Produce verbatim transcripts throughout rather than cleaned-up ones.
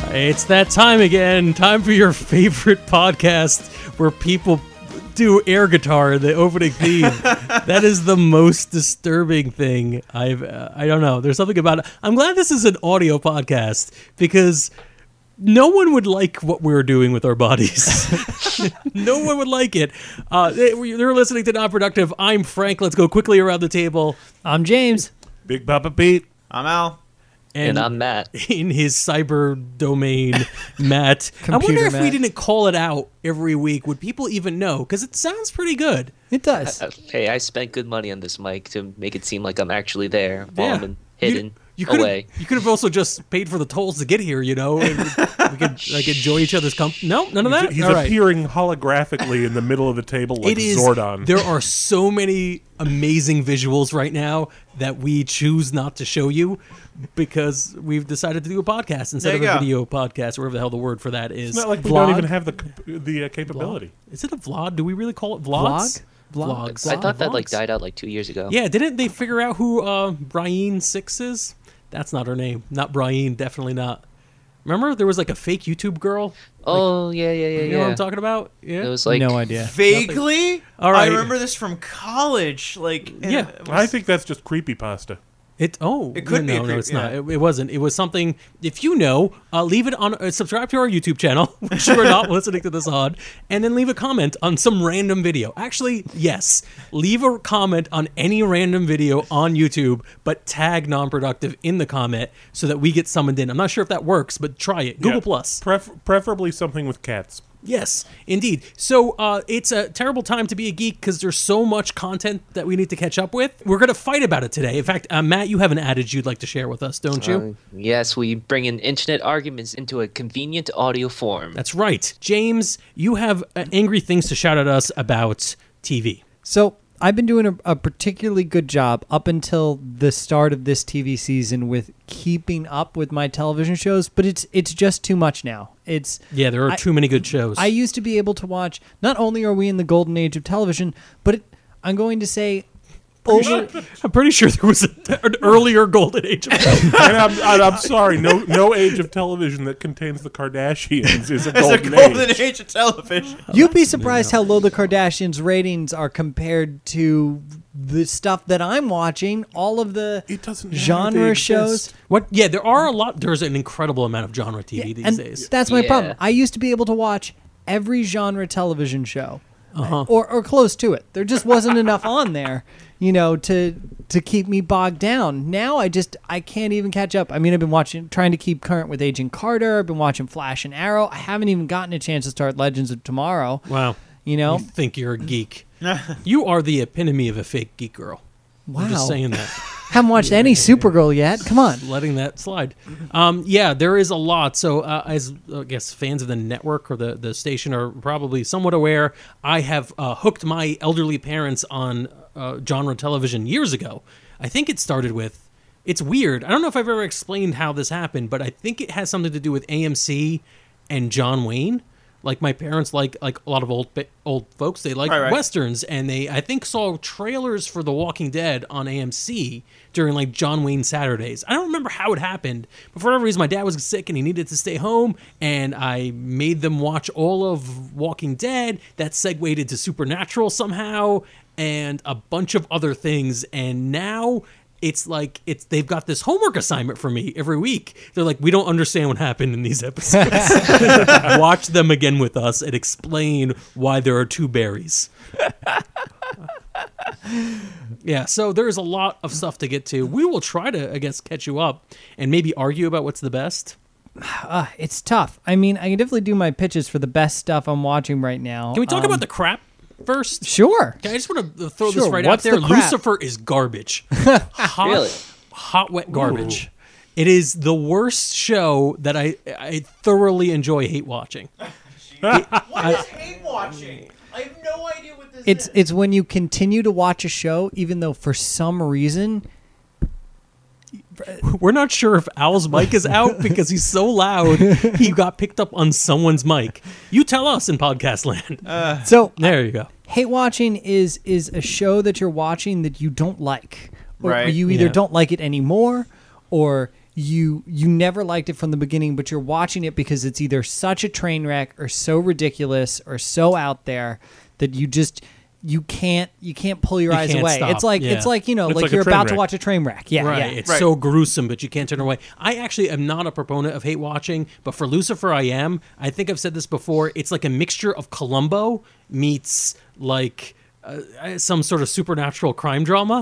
It's that time again. Time for your favorite podcast where people do air guitar in the opening theme. That is the most disturbing thing I've, uh, I don't know. There's something about it. I'm glad this is an audio podcast because no one would like what we're doing with our bodies. No one would like it. Uh, they, they're listening to Not Productive. I'm Frank. Let's go quickly around the table. I'm James. Big Papa Pete. I'm Al. And, and I'm Matt. In his cyber domain, Matt. I wonder if Matt. we didn't call it out every week, would people even know? Because it sounds pretty good. It does. Uh, hey, I spent good money on this mic to make it seem like I'm actually there while Yeah. I'm hidden You, you could've- away. You could have also just paid for the tolls to get here, you know? And we could like enjoy each other's company. No, none of that? He's All right. appearing holographically in the middle of the table like It is. Zordon. There are so many amazing visuals right now that we choose not to show you because we've decided to do a podcast instead There of you a go. video podcast, wherever the hell the word for that is. It's not like we Vlog? don't even have the the uh, capability. Is it a vlog? Do we really call it vlogs? Vlog? Vlogs. I thought that like Vlogs. died out like two years ago. Yeah, didn't they figure out who uh, Brian Six is? That's not her name. Not Brian, definitely not. Remember, there was like a fake YouTube girl? Oh yeah, yeah, yeah, You know yeah. what I'm talking about? Yeah. It was like no idea. Vaguely? All right. I remember this from college. Like, and Yeah. it was- I think that's just creepypasta. It oh It could no, be a no, creep- it's not. yeah. It, it wasn't. It was something. If you know, uh, leave it on. Uh, subscribe to our YouTube channel, which you are not listening to this on, and then leave a comment on some random video. Actually, yes, leave a comment on any random video on YouTube, but tag non-productive in the comment so that we get summoned in. I'm not sure if that works, but try it. Google Yeah. Plus. Pref- preferably something with cats. Yes, indeed. So uh, it's a terrible time to be a geek because there's so much content that we need to catch up with. We're going to fight about it today. In fact, uh, Matt, you have an adage you'd like to share with us, don't you? Uh, yes, we bring in internet arguments into a convenient audio form. That's right. James, you have uh, angry things to shout at us about T V. So I've been doing a, a particularly good job up until the start of this T V season with keeping up with my television shows, but it's it's just too much now. It's Yeah, there are I- too many good shows. I used to be able to watch. Not only are we in the golden age of television, but it, I'm going to say over. I'm pretty sure there was a, an earlier golden age of television. And I'm, and I'm sorry, no no age of television that contains the Kardashians is a It's a golden, golden age. age of television. You'd be surprised how low the Kardashians' ratings are compared to the stuff that I'm watching. All of the It doesn't matter, genre they shows. exist. What? Yeah, there are a lot. There's an incredible amount of genre T V these and days. that's my Yeah. problem. I used to be able to watch every genre television show, Uh-huh. or or close to it. There just wasn't enough on there, you know, to to keep me bogged down. Now I just I can't even catch up. I mean, I've been watching, trying to keep current with Agent Carter. I've been watching Flash and Arrow. I haven't even gotten a chance to start Legends of Tomorrow. Wow. You know, You think you're a geek. You are the epitome of a fake geek girl. wow. I'm just saying that. Haven't watched any Supergirl yet. Come on. Letting that slide. Um, yeah, there is a lot. So, uh, as I guess fans of the network or the, the station are probably somewhat aware, I have uh, hooked my elderly parents on uh, genre television years ago. I think it started with. It's weird. I don't know if I've ever explained how this happened, but I think it has something to do with A M C and John Wayne. Like my parents, like like a lot of old old folks, they like Right, right. westerns, and they I think saw trailers for The Walking Dead on A M C during like John Wayne Saturdays. I don't remember how it happened, but for whatever reason, my dad was sick and he needed to stay home, and I made them watch all of Walking Dead. That segued into Supernatural somehow, and a bunch of other things, and now. It's like it's they've got this homework assignment for me every week. They're like, we don't understand what happened in these episodes. Watch them again with us and explain why there are two berries. Yeah, so there's a lot of stuff to get to. We will try to, I guess, catch you up and maybe argue about what's the best. Uh, it's tough. I mean, I can definitely do my pitches for the best stuff I'm watching right now. Can we talk Um, about the crap first? Sure. Okay, I just want to throw Sure, this right what's out there. the crap? Lucifer is garbage. Hot, Really? hot, wet garbage. It is the worst show that I I thoroughly enjoy hate watching. What is hate watching? I have no idea what this It's is. it's when you continue to watch a show even though for some reason We're not sure if Al's mic is out because he's so loud he got picked up on someone's mic. You tell us in podcast land. so There you go. hate watching is is a show that you're watching that you don't like, or, or Right. you either Yeah. don't like it anymore, or you you never liked it from the beginning, but you're watching it because it's either such a train wreck or so ridiculous or so out there that you just you can't you can't pull your You eyes can't away. stop, It's like yeah. it's like you know It's like, like a you're train about to wreck. watch a train wreck. Yeah, Right. yeah. It's Right. so gruesome, but you can't turn away. I actually am not a proponent of hate watching, but for Lucifer, I am. I think I've said this before. It's like a mixture of Columbo meets like uh, some sort of supernatural crime drama.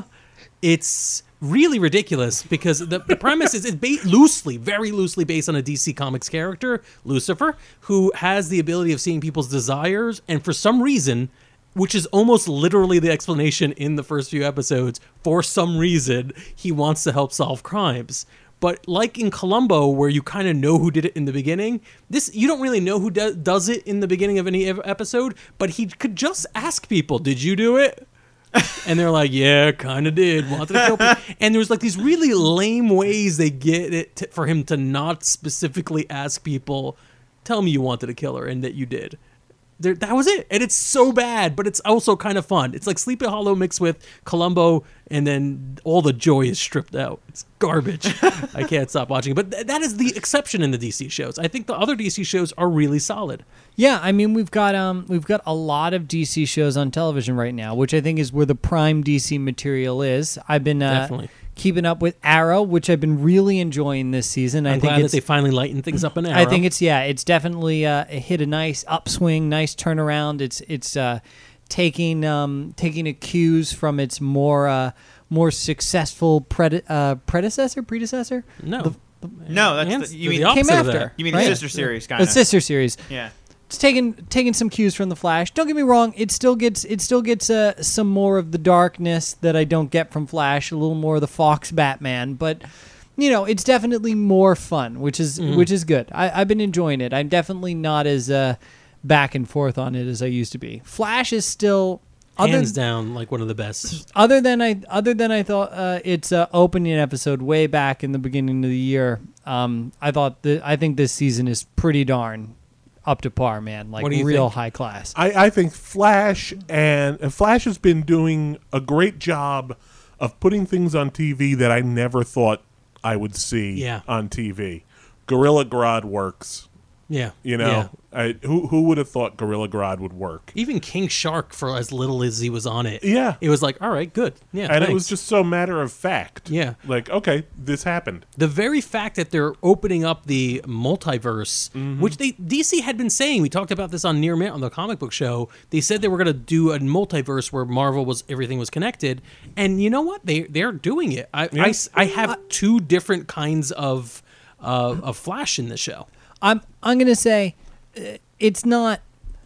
It's really ridiculous because the, the premise is it's ba- loosely, very loosely based on a D C Comics character, Lucifer, who has the ability of seeing people's desires, and for some reason, which is almost literally the explanation in the first few episodes, for some reason, he wants to help solve crimes. But like in Columbo, where you kind of know who did it in the beginning, this you don't really know who do- does it in the beginning of any ev- episode, but he could just ask people, did you do it? And they're like, yeah, kind of did. Wanted to kill people. And there's like these really lame ways they get it to, for him to not specifically ask people, tell me you wanted to kill her and that you did. There, that was it. And it's so bad, but it's also kind of fun. It's like Sleepy Hollow mixed with Columbo, and then all the joy is stripped out. It's garbage. I can't stop watching it. But th- that is the exception in the D C shows. I think the other D C shows are really solid. Yeah, I mean we've got um we've got a lot of D C shows on television right now, which I think is where the prime D C material is. I've been uh, Definitely. keeping up with Arrow, which I've been really enjoying this season. I I'm think glad that it's, they finally lightened things up in Arrow. I think it's yeah, it's definitely uh, it hit a nice upswing, nice turnaround. It's it's uh, taking um, taking a cues from its more uh, more successful prede- uh, predecessor, predecessor. no. The- No, that's And the, you the mean opposite came of after. that. you mean right? the sister series kind The of. sister series. Yeah. It's taking taking some cues from the Flash. Don't get me wrong; it still gets it still gets uh, some more of the darkness that I don't get from Flash. A little more of the Fox Batman, but you know, it's definitely more fun, which is Mhm. which is good. I, I've been enjoying it. I'm definitely not as uh, back and forth on it as I used to be. Flash is still other Hands down, like one of the best. other than I other than I thought uh, its uh, opening episode way back in the beginning of the year. Um, I thought that I think this season is pretty darn up to par, man. Like What do you real think? high class. I, I think Flash and uh, Flash has been doing a great job of putting things on T V that I never thought I would see Yeah. on T V. Gorilla Grodd works. Yeah. You know, Yeah. I, who who would have thought Gorilla Grodd would work? Even King Shark, for as little as he was on it, Yeah. it was like, all right, good. Yeah. And it thanks. was just so matter of fact. Yeah. Like, okay, this happened. The very fact that they're opening up the multiverse, which they D C had been saying, we talked about this on Near Mint on the comic book show. They said they were going to do a multiverse where Marvel was everything was connected, and you know what? They they're doing it. I Yeah. I s- I have two different kinds of uh, of Flash in this show. I'm I'm gonna say uh, it's not.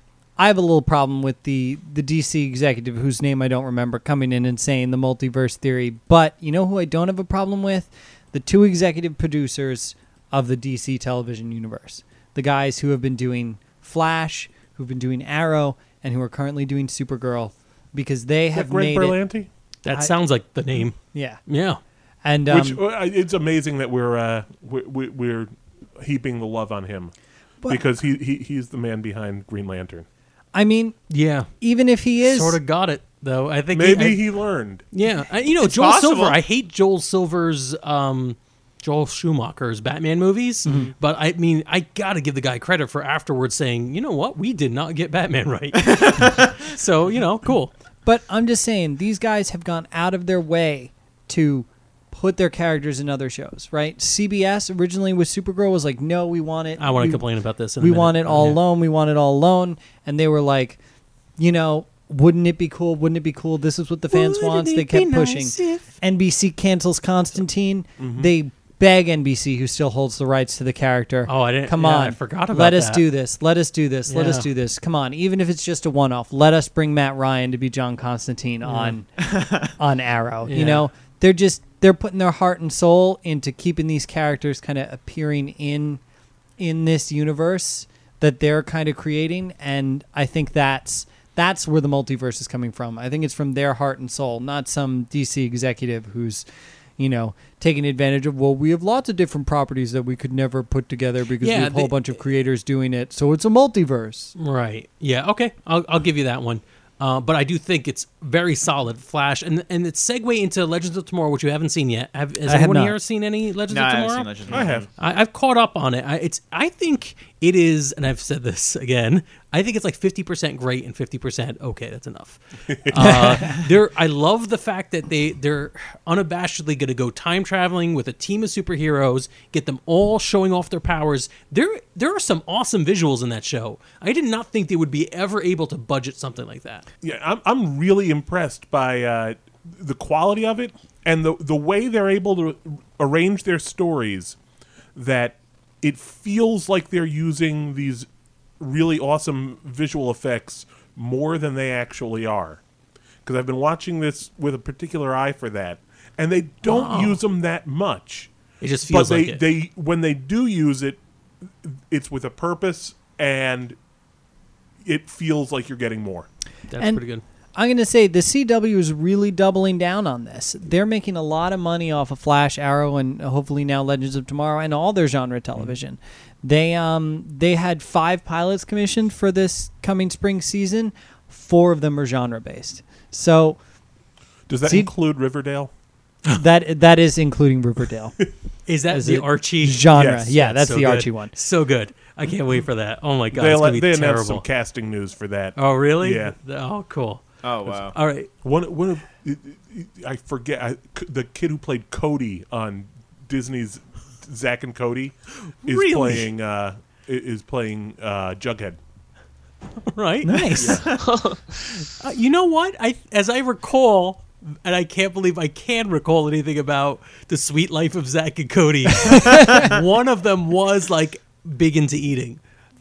I have a little problem with the the D C executive whose name I don't remember coming in and saying the multiverse theory. But you know who I don't have a problem with? The two executive producers of the D C television universe, the guys who have been doing Flash, who've been doing Arrow, and who are currently doing Supergirl, because they Is that have Greg made it. Berlanti? That I- sounds like the name. Yeah, Yeah. and um, Which uh, it's amazing that we're uh, we, we, we're heaping the love on him But- because he, he he's the man behind Green Lantern. I mean, Yeah. even if he is Sort of got it though. I think Maybe I- he learned. Yeah, I, you know, It's Joel possible. Silver. I hate Joel Silver's, um, Joel Schumacher's Batman movies, Mm-hmm. but I mean, I gotta give the guy credit for afterwards saying, you know what, we did not get Batman right. So you know, cool. But I'm just saying, these guys have gone out of their way to put their characters in other shows, right? C B S originally with Supergirl was like, no, we want it. I want to we, complain about this. In a We minute. want it all Yeah. alone. We want it all alone. And they were like, you know, wouldn't it be cool? Wouldn't it be cool? This is what the fans Wouldn't want. it They be kept nice pushing. if- N B C cancels Constantine. Mm-hmm. They beg N B C, who still holds the rights to the character. Oh, I didn't. Come yeah, on. I forgot about Let us that. do this. Let us do this. Let us Yeah. do this. Come on. Even if it's just a one-off, let us bring Matt Ryan to be John Constantine on on Arrow. Yeah. You know, they're just they're putting their heart and soul into keeping these characters kind of appearing in in this universe that they're kind of creating, and I think that's that's where the multiverse is coming from. I think it's from their heart and soul, not some D C executive who's, you know, taking advantage of, well, we have lots of different properties that we could never put together because Yeah, we have a whole they- bunch of creators doing it, so it's a multiverse. Right. Yeah. Okay. I'll I'll give you that one. Uh, but I do think it's very solid. Flash, and and its segue into Legends of Tomorrow, which you haven't seen yet. Have, has I have anyone not. here seen any Legends No, of I Tomorrow? haven't seen Legends of I Tomorrow. have. I, I've caught up on it. I, it's. I think it is, and I've said this again. I think it's like fifty percent great and fifty percent okay. That's enough. uh, they're. I love the fact that they they're unabashedly going to go time traveling with a team of superheroes, get them all showing off their powers. There there are some awesome visuals in that show. I did not think they would be ever able to budget something like that. Yeah, I'm I'm really impressed by uh, the quality of it and the the way they're able to arrange their stories that it feels like they're using these really awesome visual effects more than they actually are. Because I've been watching this with a particular eye for that, and they don't Wow. use them that much. It just But feels they, like it. they when they do use it, it's with a purpose, and it feels like you're getting more. That's and- pretty good. I'm going to say the C W is really doubling down on this. They're making a lot of money off of Flash, Arrow, and hopefully now Legends of Tomorrow and all their genre television. They um they had five pilots commissioned for this coming spring season. Four of them are genre based. So Does that See- include Riverdale? that that is including Riverdale Is that as the a Archie genre. Yes, yeah, that's So the good. Archie one. So good. I can't wait for that. Oh my god, they it's gonna they be announced terrible. some casting news for that. Oh really? Yeah. Oh cool. Oh wow. All right. One, one of, I forget I, the kid who played Cody on Disney's Zack and Cody is Really? playing uh, is playing uh, Jughead. Right. Nice. Uh, you know what? I as I recall, and I can't believe I can recall anything about the Sweet Life of Zack and Cody. One of them was like big into eating.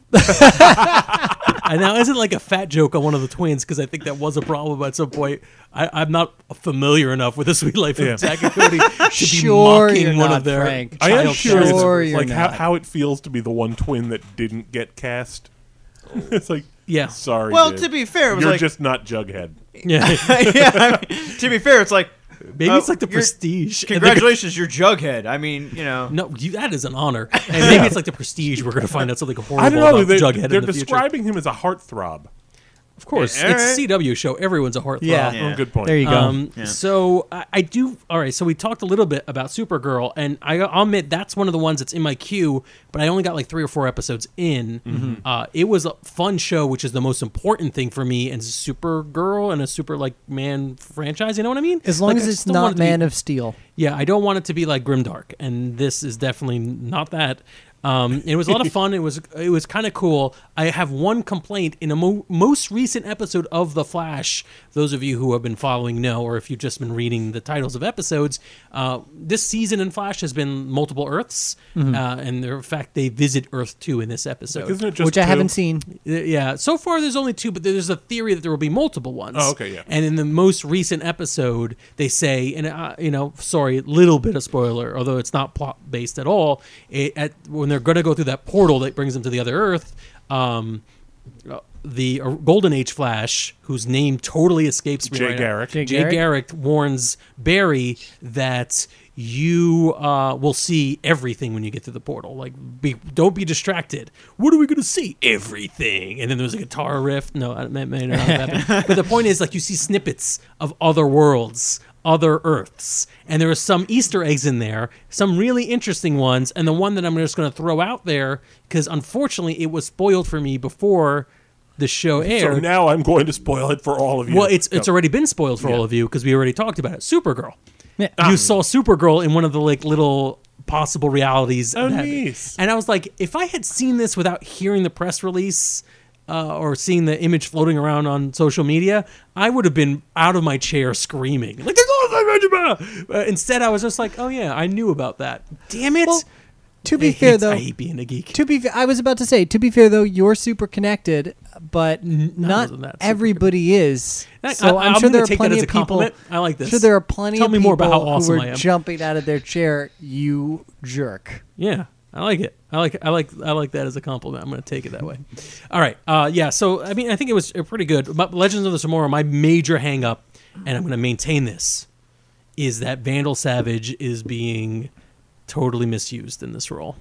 And now isn't like a fat joke on one of the twins because I think that was a problem at some point. I, I'm not familiar enough with the Sweet Life of Yeah. Zack and Cody to Sure be mocking you're one not, of their. Frank. I am child curious, shows. Sure you're like how, not. how it feels to be the one twin that didn't get cast. It's like, Yeah. sorry, Well, dude. to be fair, it was you're like just not Jughead. Yeah. yeah. I mean, to be fair, it's like Maybe uh, it's like the you're- prestige. And they're Congratulations, you're Jughead. I mean, you know. No, you, that is an honor. And maybe it's like the prestige. We're going to find out something horrible I don't know. about They, Jughead they're in the future. describing him as a heartthrob. Of course, Yeah, it's a alright. C W show. Everyone's a heartthrob. Yeah. Yeah. Oh, good point. There you go. Um, Yeah. So I, I do. All right. So we talked a little bit about Supergirl, and I, I'll admit that's one of the ones that's in my queue. But I only got like three or four episodes in. Mm-hmm. Uh, it was a fun show, which is the most important thing for me. And Supergirl and a super like man franchise. You know what I mean? As long Like, as I it's just don't want not it to be- Man of Steel. Yeah, I don't want it to be like Grimdark, and this is definitely not that. Um, it was a lot of fun. It was it was kind of cool. I have one complaint in a mo- most recent episode of The Flash. Those of you who have been following know, or if you've just been reading the titles of episodes, uh, this season in Flash has been multiple Earths, uh, and in fact they visit Earth two in this episode. Like, isn't it just Which I two? haven't seen. Uh, Yeah, so far there's only two, but there's a theory that there will be multiple ones. Oh, okay, yeah. And in the most recent episode, they say, and uh, you know, sorry, little bit of spoiler, although it's not plot based at all. It, at when they're going to go through that portal that brings them to the other Earth, um, uh, the uh, Golden Age Flash, whose name totally escapes me, Jay right now, Garrick. Jay Jay Garrick? Garrick warns Barry that you uh, will see everything when you get to the portal. Like, be, don't be distracted. What are we going to see? Everything. And then there's a guitar riff. No, it may, may not have happened. But the point is, like, you see snippets of other worlds, other Earths, and there are some Easter eggs in there, some really interesting ones. And the one that I'm just going to throw out there, because unfortunately it was spoiled for me before the show aired. So now I'm going to spoil it for all of you. Well, it's it's Go. already been spoiled for Yeah. all of you because we already talked about it. Supergirl. Yeah. You saw Supergirl in one of the like little possible realities. Oh, that- nice. And I was like, if I had seen this without hearing the press release uh, or seeing the image floating around on social media, I would have been out of my chair screaming like, "There's all- uh, instead, I was just like, oh yeah, I knew about that. Damn it. Well, to I be hate- fair, though, I hate being a geek. to be, fa- I was about to say, to be fair though, you're super connected, but no, I not wasn't that super everybody is. That- So I- I'm, I'm sure gonna there are take that plenty as of a people. compliment. I like this. Sure, there are plenty Tell of me people more about how awesome who were I am. jumping out of their chair. You jerk. Yeah, I like it. I like I like I like that as a compliment. I'm going to take it that way. All right. Uh, yeah. So I mean, I think it was uh, pretty good. But Legends of the Tomorrow, my major hang up, and I'm going to maintain this, is that Vandal Savage is being totally misused in this role.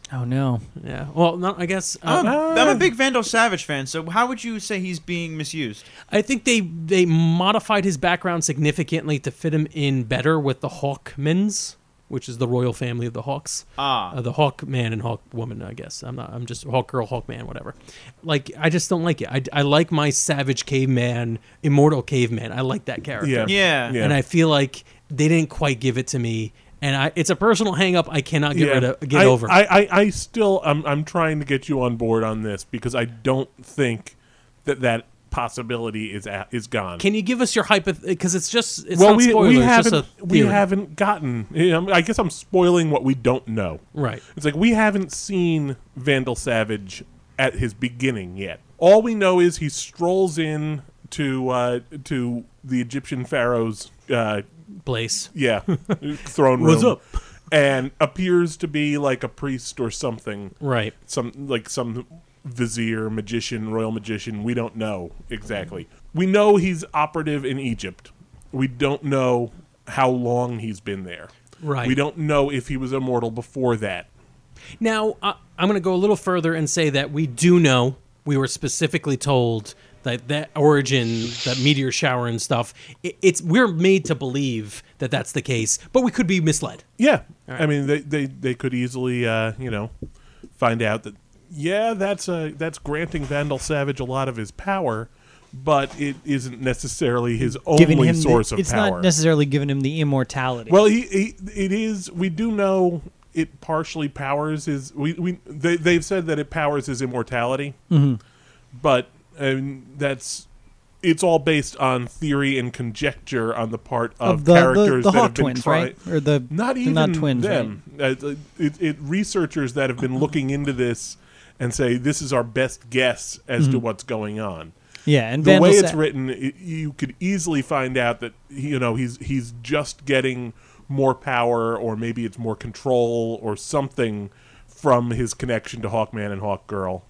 Oh no. Yeah. Well, no, I guess uh, I'm, a, I'm a big Vandal Savage fan, so how would you say he's being misused? I think they they modified his background significantly to fit him in better with the Hawkmans, which is the royal family of the Hawks. Ah. Uh, the Hawk man and Hawk woman, I guess. I'm not. I'm just Hawk girl, Hawk man, whatever. Like, I just don't like it. I, I like my savage caveman, immortal caveman. I like that character. Yeah. Yeah. Yeah. And I feel like they didn't quite give it to me. And I, it's a personal hang-up I cannot get rid of, get I, over. I, I, I still, I'm, I'm trying to get you on board on this because I don't think that that possibility is at, is gone. Can you give us your hypoth? Because it's just it's well, not we, spoiler. we it's haven't just a we theory. haven't gotten. you know, I guess I'm spoiling what we don't know. Right. It's like we haven't seen Vandal Savage at his beginning yet. All we know is he strolls in to uh, to the Egyptian pharaoh's uh, Blaze. yeah throne room. What's up? And appears to be like a priest or something. Right. Some like some vizier, magician, royal magician. We don't know exactly. We know he's operative in Egypt. We don't know how long he's been there. Right. We don't know if he was immortal before that. Now, uh, I'm going to go a little further and say that we do know, we were specifically told that that origin, that meteor shower and stuff, it, it's we're made to believe that that's the case, but we could be misled. Yeah. right. I mean, they, they, they could easily, uh, you know, find out that, yeah, that's uh, that's granting Vandal Savage a lot of his power, but it isn't necessarily his Giving only him source the, of it's power. not necessarily giving him the immortality. Well, he, he it is. We do know it partially powers his. We we they they've said that it powers his immortality, Mhm. but I mean, that's it's all based on theory and conjecture on the part of, of the, characters the, the that Hawk have been twins, try- right? Or the Not they're even not twins, them. right? Uh, it, it researchers that have been looking into this and say this is our best guess as to what's going on. Yeah, and The Vandal way Sa- it's written, it, you could easily find out that you know he's he's just getting more power, or maybe it's more control, or something from his connection to Hawkman and Hawkgirl,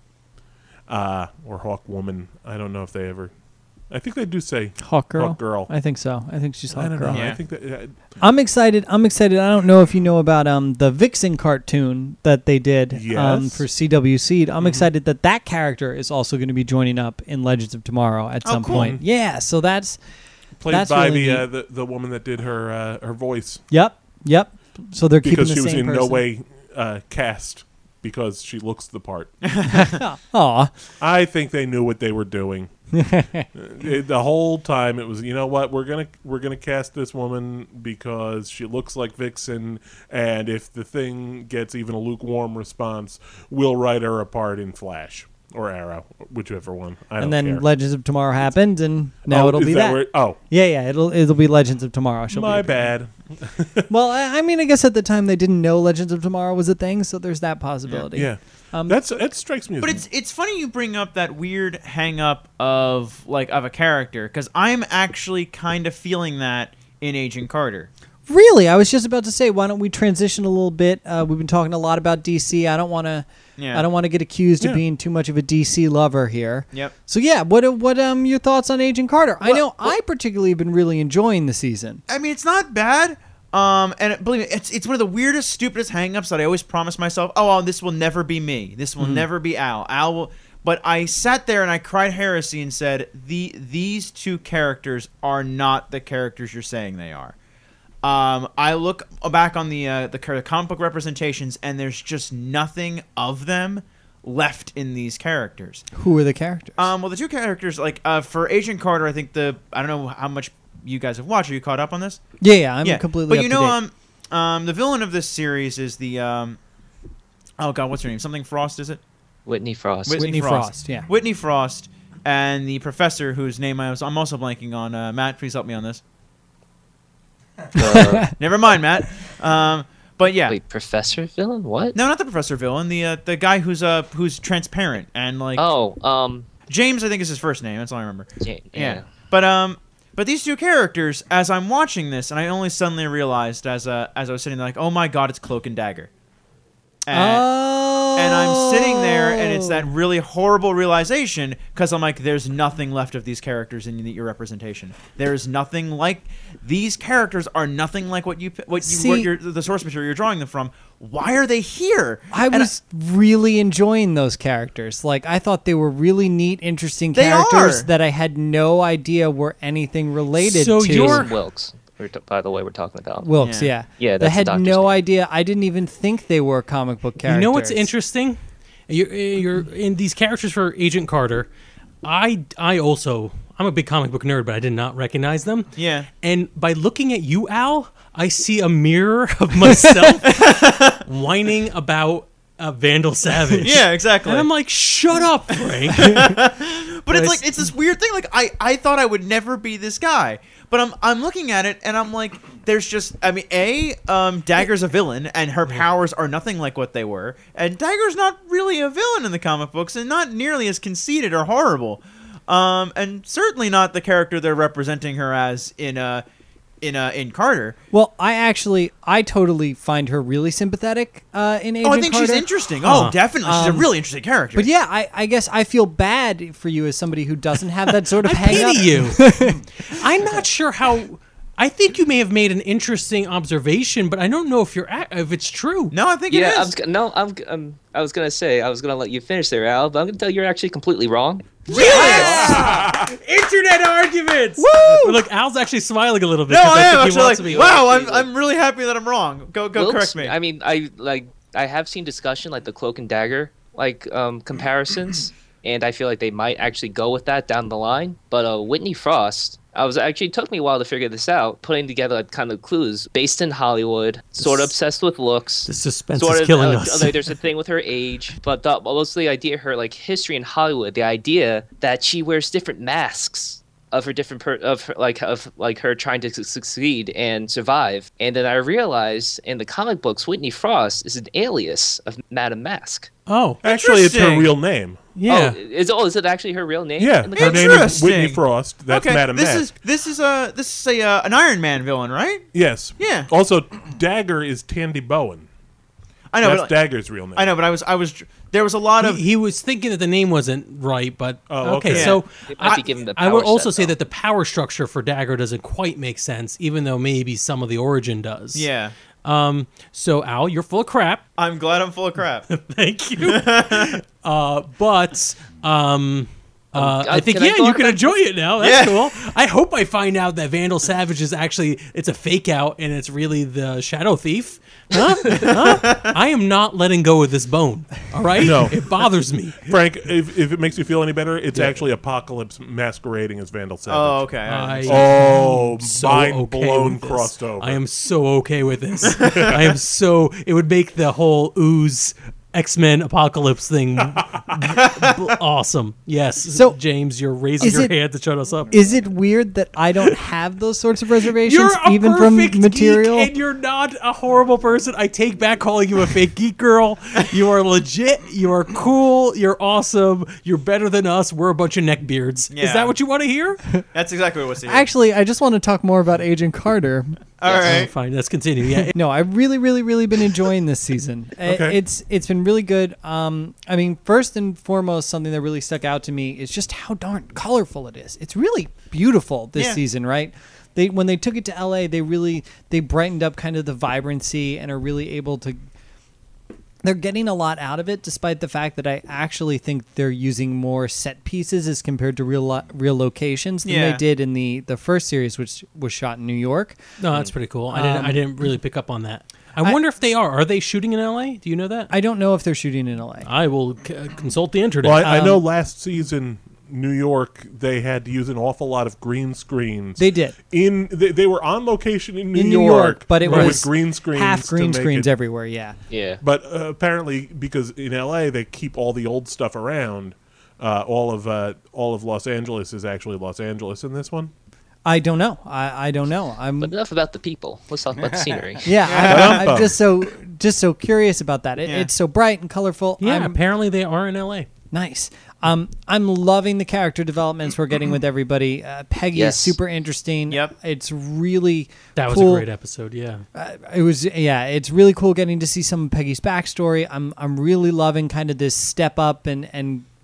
uh, or Hawkwoman. I don't know if they ever. I think they do say Hawk Girl. Hawkgirl. I think so. I think she's Hawk I don't Girl. know. I Yeah. think that. Uh, I'm excited. I'm excited. I don't know if you know about um the Vixen cartoon that they did um, Yes. for C W Seed. I'm Mhm. excited that that character is also going to be joining up in Legends of Tomorrow at Oh, some cool. point. Yeah, so that's played That's by really the, uh, neat. the the woman that did her uh, her voice yep, yep. So they're because keeping she the was same in person. no way uh, cast because she looks the part. Aw. I think they knew what they were doing. It- the whole time it was, you know what, we're gonna we're gonna cast this woman because she looks like Vixen, and if the thing gets even a lukewarm response, we'll write her apart in Flash or Arrow, whichever one. I don't And then care. Legends of Tomorrow happened, and now Oh, it'll is be that. where it- oh, yeah, yeah. It'll it'll be Legends of Tomorrow. She'll my be bad. Well, I, I mean, I guess at the time they didn't know Legends of Tomorrow was a thing, so there's that possibility. Yeah, Um, that's that strikes me as But it's it's funny you bring up that weird hang up of like of a character, because I'm actually kind of feeling that in Agent Carter. Really, I was just about to say, why don't we transition a little bit? Uh, we've been talking a lot about D C. I don't want to. Yeah. I don't want to get accused Yeah. of being too much of a D C lover here. Yep. So yeah, what what um your thoughts on Agent Carter? I Well- know I particularly have been really enjoying the season. I mean, it's not bad. Um, and it, believe me, it's it's one of the weirdest, stupidest hangups that I always promise myself. Oh, well, this will never be me. This will never be Al. Al will. But I sat there and I cried heresy and said, the these two characters are not the characters you're saying they are. Um, I look back on the uh, the comic book representations, and there's just nothing of them left in these characters. Who are the characters? Um, well, the two characters, like uh, for Agent Carter, I think the I don't know how much you guys have watched. Are you caught up on this? yeah, yeah, I'm yeah, completely. But up you to know, date. um, um, the villain of this series is the um, oh god, what's her name? Something Frost, is it? Whitney Frost. Whit- Whitney Whitney Frost. Frost. Yeah. Whitney Frost, and the professor whose name I was I'm also blanking on. Uh, Matt, please help me on this. Uh, Never mind, Matt. Um, but yeah, wait, Professor Villain? What? no, not the professor villain. The uh, the guy who's uh who's transparent and like Oh, um, James, I think is his first name. That's all I remember. yeah. Yeah. But um, but these two characters, as I'm watching this, and I only suddenly realized as uh, as I was sitting there, like, oh my god, it's Cloak and Dagger. And, oh. and I'm sitting there, and it's that really horrible realization because I'm like, there's nothing left of these characters in your representation. There is nothing like these characters are nothing like what you what you See- what you're, the source material you're drawing them from. why are they here? I And was really enjoying those characters. Like, I thought they were really neat, interesting They characters are. that I had no idea were anything related So to you're- Jason Wilkes, we're t- by the way, we're talking about. Wilkes. Yeah. Yeah, Yeah, I that's the had doctor's no name. idea. I didn't even think they were comic book characters. You know what's interesting? You're, you're in these characters for Agent Carter. I I also I'm a big comic book nerd, but I did not recognize them. Yeah. And by looking at you, Al, I see a mirror of myself whining about uh, Vandal Savage. Yeah, exactly. And I'm like, shut up, Frank. But it's Nice. like it's this weird thing. Like I, I thought I would never be this guy, but I'm I'm looking at it and I'm like, there's just I mean, a um, Dagger's a villain and her powers are nothing like what they were, and Dagger's not really a villain in the comic books and not nearly as conceited or horrible, um, and certainly not the character they're representing her as in uh in uh in Carter. Well, I actually, I totally find her really sympathetic uh, in Agent Oh, I think she's Carter. interesting. Huh. Oh, definitely, she's a Um, really interesting character. But yeah, I, I guess I feel bad for you as somebody who doesn't have that sort of I hang up. pity you. I'm not sure how. I think you may have made an interesting observation, but I don't know if you're a- if it's true. no, I think Yeah, it I is. was, g- no, I'm, g- um, I was gonna say I was gonna let you finish there, Al, but I'm gonna tell you you're actually completely wrong. Internet arguments. Woo! Look, Al's actually smiling a little bit. no, 'cause I am think he actually wants like, to be- wow, I'm, Like- I'm really happy that I'm wrong. Go go Wilkes, correct me. I mean, I like I have seen discussion like the Cloak and Dagger like um, comparisons, and I feel like they might actually go with that down the line. But uh, Whitney Frost, I was actually it took me a while to figure this out, putting together like, kind of clues. Based in Hollywood, sort of obsessed with looks. The suspense Sort is of, killing uh, us. like, there's a thing with her age, but the, mostly the idea her like history in Hollywood, the idea that she wears different masks of her different per- of her, like of like her trying to su- succeed and survive, and then I realized in the comic books, Whitney Frost is an alias of Madame Mask. Oh, Actually, it's her Interesting. real name. yeah. Oh, is oh, is it actually her real name? Yeah, in the her comic? name is Interesting. Whitney Frost. That's okay, Madame this Mask. is this is a this is a uh, an Iron Man villain, right? Yes. Yeah. Also, Dagger is Tandy Bowen. I know, That's but Dagger's real name. I know, but I was I was there was a lot of He, he was thinking that the name wasn't right, but Oh, okay. okay. So It might I, be given the I would power also set, say though. that the power structure for Dagger doesn't quite make sense, even though maybe some of the origin does. yeah. Um. So Al, you're full of crap. I'm glad I'm full of crap. Thank you. uh. But um. Uh, uh, I think can I yeah, go you on can that? enjoy it now. That's Yeah. cool. I hope I find out that Vandal Savage is actually it's a fake out and it's really the Shadow Thief. Huh? Huh? I am not letting go of this bone. All right. No. It bothers me. Frank, if, if it makes you feel any better, it's actually Apocalypse masquerading as Vandal Savage. Oh, okay. I Oh, so mind okay blown, with this. crossed over. I am so okay with this. I am so. It would make the whole ooze X-Men Apocalypse thing b- awesome. Yes. So, James, you're raising is your it- hand to shut us up. Is it weird that I don't have those sorts of reservations, You're a even from perfect material? geek and you're not a horrible person. I take back calling you a fake geek girl. You are legit. You are cool. You're awesome. You're better than us. We're a bunch of neckbeards. Is Yeah. that what you want to hear? That's exactly what's here. Actually, I just want to talk more about Agent Carter. all Oh, right. fine. Let's continue. Yeah. No, I've really, really, really been enjoying this season. I- Okay. It's it's been really good. Um, I mean, first and foremost, something that really stuck out to me is just how darn colorful it is. It's really beautiful this Yeah. season, right? They when they took it to L A, they really they brightened up kind of the vibrancy and are really able to. They're getting a lot out of it, despite the fact that I actually think they're using more set pieces as compared to real lo- real locations than Yeah. they did in the the first series, which was shot in New York. No, that's pretty cool. I didn't. I Um, didn't really pick up on that. I, I- wonder if they are. Are they shooting in L A? Do you know that? I don't know if they're shooting in L A. I will c- uh, consult the internet. Well, I, I know Um, last season, New York, they had to use an awful lot of green screens. They did. in they, they were on location in New, in New York, York, but it with was green screens, half to green make screens it- everywhere. Yeah, Yeah. But uh, apparently, because in L A they keep all the old stuff around, uh, all of uh, all of Los Angeles is actually Los Angeles in this one. I don't know. I, I don't know. I'm But enough about the people. Let's talk about the scenery. yeah. I, I'm just so just so curious about that. It, Yeah. It's so bright and colorful. yeah, I'm, apparently they are in L A. nice. Um, I'm loving the character developments we're getting with everybody. Uh, Peggy Yes. is super interesting. Yep. It's really That was cool. a great episode. Yeah. Uh, it was yeah. It's really cool getting to see some of Peggy's backstory. I'm I'm really loving kind of this step up and and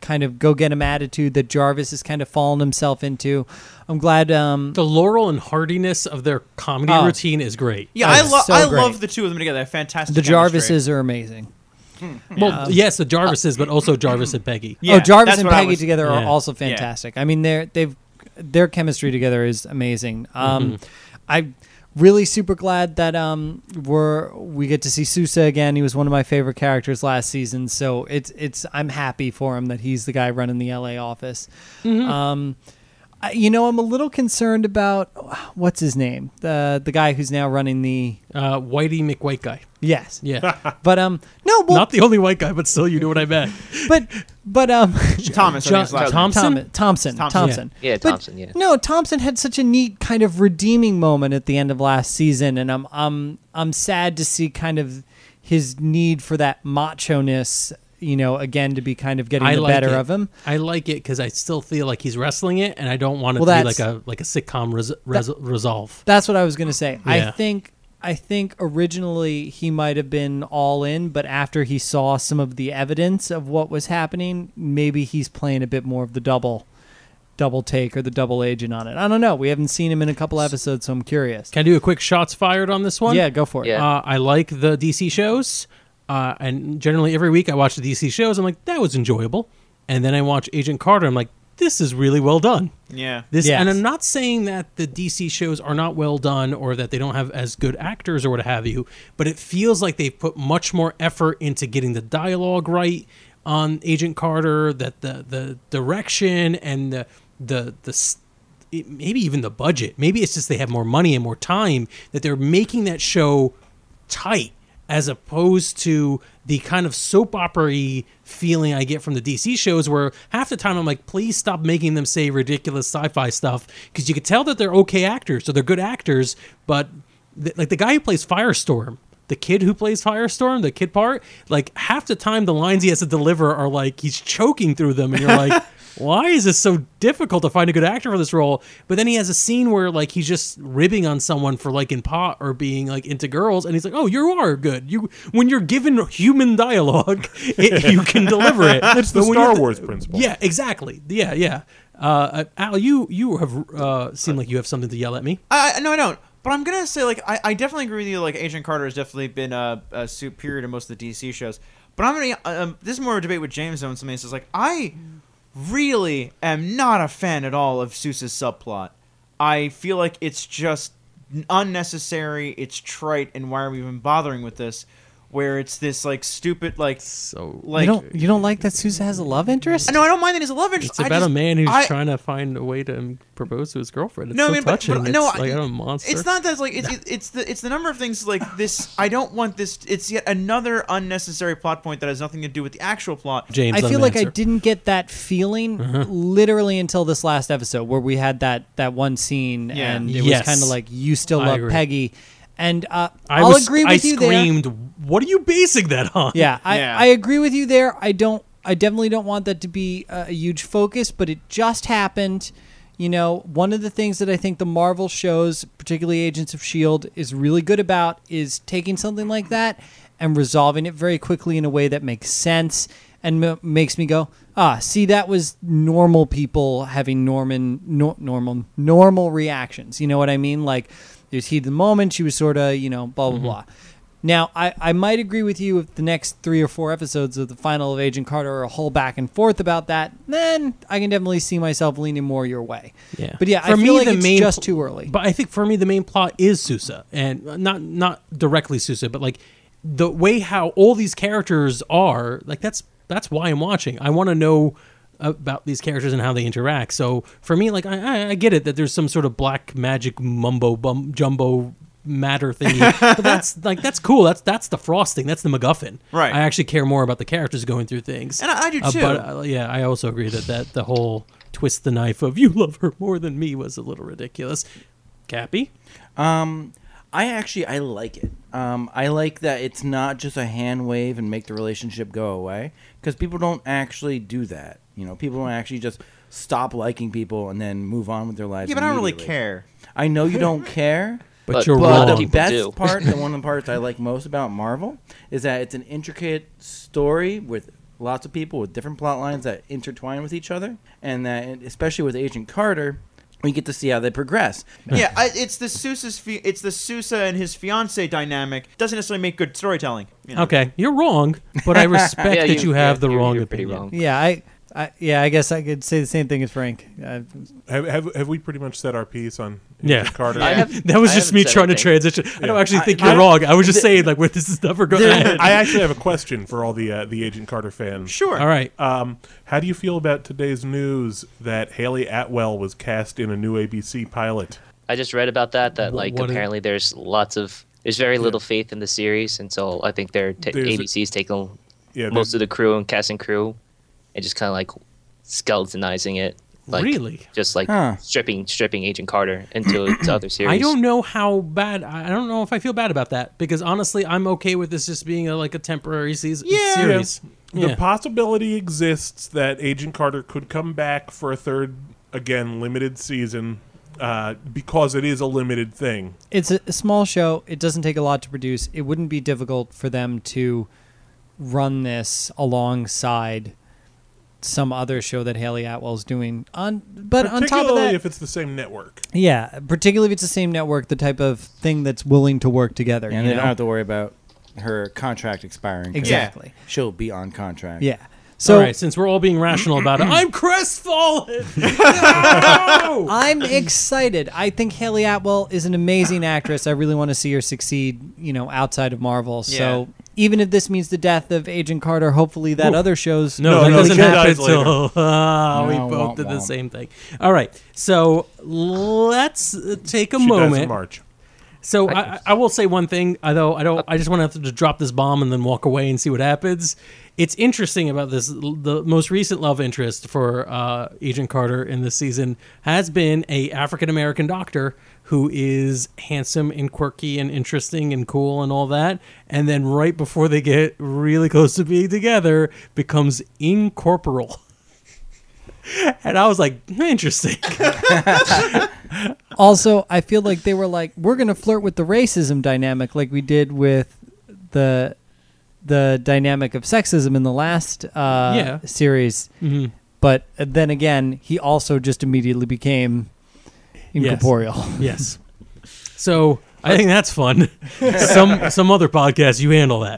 kind of go get 'em attitude that Jarvis has kind of fallen himself into. I'm glad. Um, The Laurel and hardiness of their comedy Oh. routine is great. Yeah, Oh, I, it's lo- so I great. love the two of them together. They have fantastic. the chemistry. Jarvises are amazing. Well, yes, the Jarvises, but also Jarvis and Peggy. Yeah, oh, Jarvis that's and what I Peggy was- together are Yeah. also fantastic. I mean, they're they've their chemistry together is amazing. Um, Mm-hmm. I really super glad that um we're we get to see Sousa again. He was one of my favorite characters last season, so it's it's I'm happy for him that he's the guy running the L A office. Mm-hmm. Um, I, you know, I'm a little concerned about what's his name, the the guy who's now running the Uh, Whitey McWhite guy. yes, Yeah. but um no, well, Not the only white guy, but still, you know what I meant. but but um. Thomas. I think John- his last name. Thompson? Thom- Thompson. Thompson. Thompson. Yeah. Yeah, But Thompson, yeah. No, Thompson had such a neat kind of redeeming moment at the end of last season, and I'm I'm I'm sad to see kind of his need for that macho-ness, you know, again to be kind of getting I the like better it. of him. I like it because I still feel like he's wrestling it, and I don't want it Well, to be like that's- a like a sitcom res- res- resolve. That's what I was going to say. I Yeah. think I think originally he might have been all in, but after he saw some of the evidence of what was happening, maybe he's playing a bit more of the double double take or the double agent on it. I don't know. We haven't seen him in a couple episodes, so I'm curious. Can I do a quick shots fired on this one? Yeah, go for it. Yeah. Uh, I like the D C shows, uh, and generally every week I watch the D C shows. I'm like, that was enjoyable, and then I watch Agent Carter. I'm like, this is really well done. Yeah. This, Yes. and I'm not saying that the D C shows are not well done or that they don't have as good actors or what have you, but it feels like they've put much more effort into getting the dialogue right on Agent Carter, that the the direction and the the the s- it, maybe even the budget. Maybe it's just they have more money and more time that they're making that show tight, as opposed to the kind of soap opera-y feeling I get from the D C shows, where half the time I'm like, please stop making them say ridiculous sci-fi stuff, because you could tell that they're okay actors, so they're good actors, but th- like the guy who plays Firestorm, the kid who plays Firestorm, the kid part, like half the time the lines he has to deliver are like he's choking through them, and you're like, why is this so difficult to find a good actor for this role? But then he has a scene where like he's just ribbing on someone for liking pot or being like into girls, and he's like, oh, you are good. You when you're given human dialogue, it, you can deliver it. It's the But when Star you're- Wars principle. Yeah, exactly. Yeah, yeah. Uh, Al, you you have uh, seemed like you have something to yell at me. I, I no, I don't. But I'm gonna say like I, I definitely agree with you. Like Agent Carter has definitely been uh, uh, superior to most of the D C shows. But I'm gonna um, this is more of a debate with James though. And something says like I really am not a fan at all of Sousa's subplot. I feel like it's just unnecessary. It's trite, and why are we even bothering with this? Where it's this like stupid like So like you don't you don't like that Sousa has a love interest? no, I don't mind that he's a love interest. it's I about just- a man who's I- trying to find a way to propose to his girlfriend. It's No, so I mean, but- touching. but it's no, like I- I'm a monster. It's not that it's like it's it's the it's the number of things like this. I don't want this. It's yet another unnecessary plot point that has nothing to do with the actual plot. James. I let feel him like I answer. didn't get that feeling literally until this last episode where we had that that one scene Yeah. and it Yes. was kind of like you still I love agree. Peggy, and uh, I I'll was, agree with I you there. screamed, what are you basing that on? Yeah, I, Yeah. I agree with you there. I don't. I definitely don't want that to be a, a huge focus, but it just happened. You know, one of the things that I think the Marvel shows, particularly Agents of S H I E L D, is really good about is taking something like that and resolving it very quickly in a way that makes sense and m- makes me go, ah, see, that was normal people having Norman no, normal normal reactions. You know what I mean? Like, there's heat of the moment. She was sort of, you know, blah blah blah. Now, I, I might agree with you if the next three or four episodes of the final of Agent Carter are a whole back and forth about that, then I can definitely see myself leaning more your way. Yeah. But yeah, For I me, feel like the it's main just pl- too early. But I think for me, the main plot is Sousa, and not not directly Sousa, but like the way how all these characters are. Like that's that's why I'm watching. I want to know about these characters and how they interact. So for me, like I, I, I get it that there's some sort of black magic mumbo bum, jumbo matter thingy, but that's like that's cool. That's that's the frosting. That's the MacGuffin. Right. I actually care more about the characters going through things. And I, I do Uh, too. but uh, yeah, I also agree that, that the whole twist the knife of you love her more than me was a little ridiculous. Cappy? Um, I actually I like it. Um, I like that it's not just a hand wave and make the relationship go away, because people don't actually do that. You know, people don't actually just stop liking people and then move on with their lives. yeah, but I don't really immediately. care. I know you don't care. But, But- you're but But other wrong. the people best do. part, and one of the parts I like most about Marvel, is that it's an intricate story with lots of people with different plot lines that intertwine with each other, and that especially with Agent Carter, we get to see how they progress. Yeah, I, it's the Sousa's fi- it's the Sousa and his fiance dynamic doesn't necessarily make good storytelling. You know? Okay, you're wrong, but I respect Yeah, that you, have yeah, the you're- wrong you're pretty opinion. wrong. Yeah, I, I, yeah, I guess I could say the same thing as Frank. Uh, Have, have have we pretty much said our piece on Yeah. Agent Carter? I have- That was I just haven't me said trying to anything. transition. I don't actually think I- you're I- wrong. I was just saying, like, where this is never going to end. I actually have a question for all the uh, the Agent Carter fans. Sure. All right. Um, how do you feel about today's news that Haley Atwell was cast in a new A B C pilot? I just read about that. That Wh- like what is- apparently there's lots of there's very little faith in the series, and so I think they're ta There's- A B C's taking Yeah, most of the crew and cast and crew, and just kind of like skeletonizing it. Like, Really? Just like Huh. stripping stripping Agent Carter into its other series. I don't know how bad. I I don't know if I feel bad about that because honestly, I'm okay with this just being a, like a temporary season Yeah. series. The Yeah. possibility exists that Agent Carter could come back for a third, again, limited season, uh, because it is a limited thing. it's a, a small show. It doesn't take a lot to produce. It wouldn't be difficult for them to run this alongside some other show that Haley Atwell's doing. On, but on top of Particularly that, if it's the same network. yeah, particularly if it's the same network, the type of thing that's willing to work together. And you they know? don't have to worry about her contract expiring. 'cause Exactly. She'll be on contract. Yeah. So All right, since we're all being rational about it, I'm crestfallen. No! I'm excited. I think Haley Atwell is an amazing actress. I really want to see her succeed, you know, outside of Marvel. So even if this means the death of Agent Carter, hopefully that Oof. other show's No, No, that no, doesn't he happen dies later. till uh, we No, both won't, did the won't. same thing. All right, so let's uh, take a She dies in moment. March. So I, I will say one thing, although I don't. I just want to have to just drop this bomb and then walk away and see what happens. It's interesting about this. The most recent love interest for uh, Agent Carter in this season has been a African American doctor who is handsome and quirky and interesting and cool and all that. And then right before they get really close to being together, becomes incorporeal. And I was like, interesting. Also, I feel like they were like, we're going to flirt with the racism dynamic like we did with the the dynamic of sexism in the last uh, Yeah. series. Mhm. But then again, he also just immediately became incorporeal. Yes. So I think that's fun. some some other podcast, you handle that.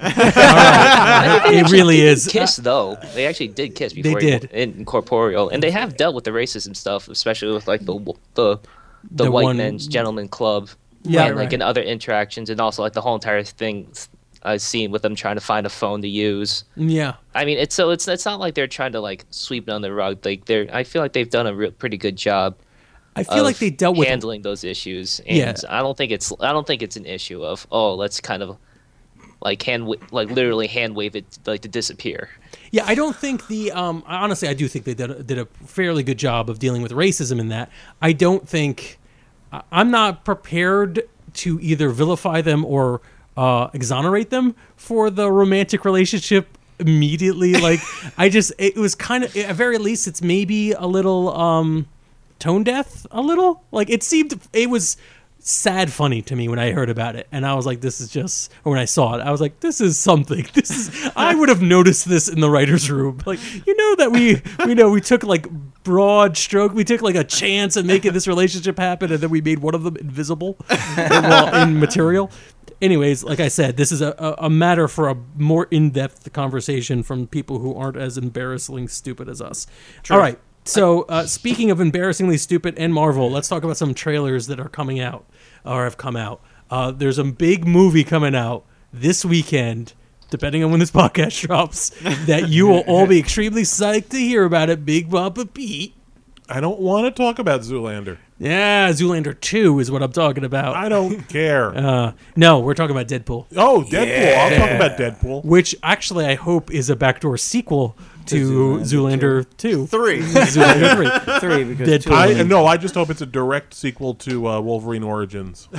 All right. It really They did is. kiss though. They actually did kiss before did. he- in incorporeal, and they have dealt with the racism stuff, especially with like the the the, The white one- men's gentleman club, Yeah, and like right. in other interactions, and also like the whole entire thing I've seen with them trying to find a phone to use. Yeah. I mean, it's so it's it's not like they're trying to like sweep it under the rug. Like they're, I feel like they've done a real, pretty good job. I feel of like they dealt with handling those issues, and Yeah. I don't think it's I don't think it's an issue of oh let's kind of like hand wa- like literally hand wave it like to disappear. Yeah, I don't think the um honestly I do think they did a, did a fairly good job of dealing with racism in that. I don't think I- I'm not prepared to either vilify them or uh exonerate them for the romantic relationship immediately. Like I just it was kind of at very least it's maybe a little um tone deaf a little. Like it seemed it was sad funny to me when I heard about it, and I was like, "This is just." Or when I saw it, I was like, "This is something." This is. I would have noticed this in the writers' room, like you know that we, we know we took like broad stroke, we took like a chance at making this relationship happen, and then we made one of them invisible, well, in material. Anyways, like I said, this is a, a, a matter for a more in-depth conversation from people who aren't as embarrassingly stupid as us. All right. So, uh, speaking of embarrassingly stupid and Marvel, let's talk about some trailers that are coming out or have come out. Uh, there's a big movie coming out this weekend, depending on when this podcast drops, that you will all be extremely psyched to hear about it. Big Papa Pete. I don't want to talk about Zoolander. Yeah, Zoolander two is what I'm talking about. I don't care. Uh, no, we're talking about Deadpool, Oh, Deadpool. I'll talk about Deadpool. which actually I hope is a backdoor sequel to Zoolander two. Three. Zoolander three. Three because Deadpool. two of I them- no, I just hope it's a direct sequel to uh, Wolverine Origins.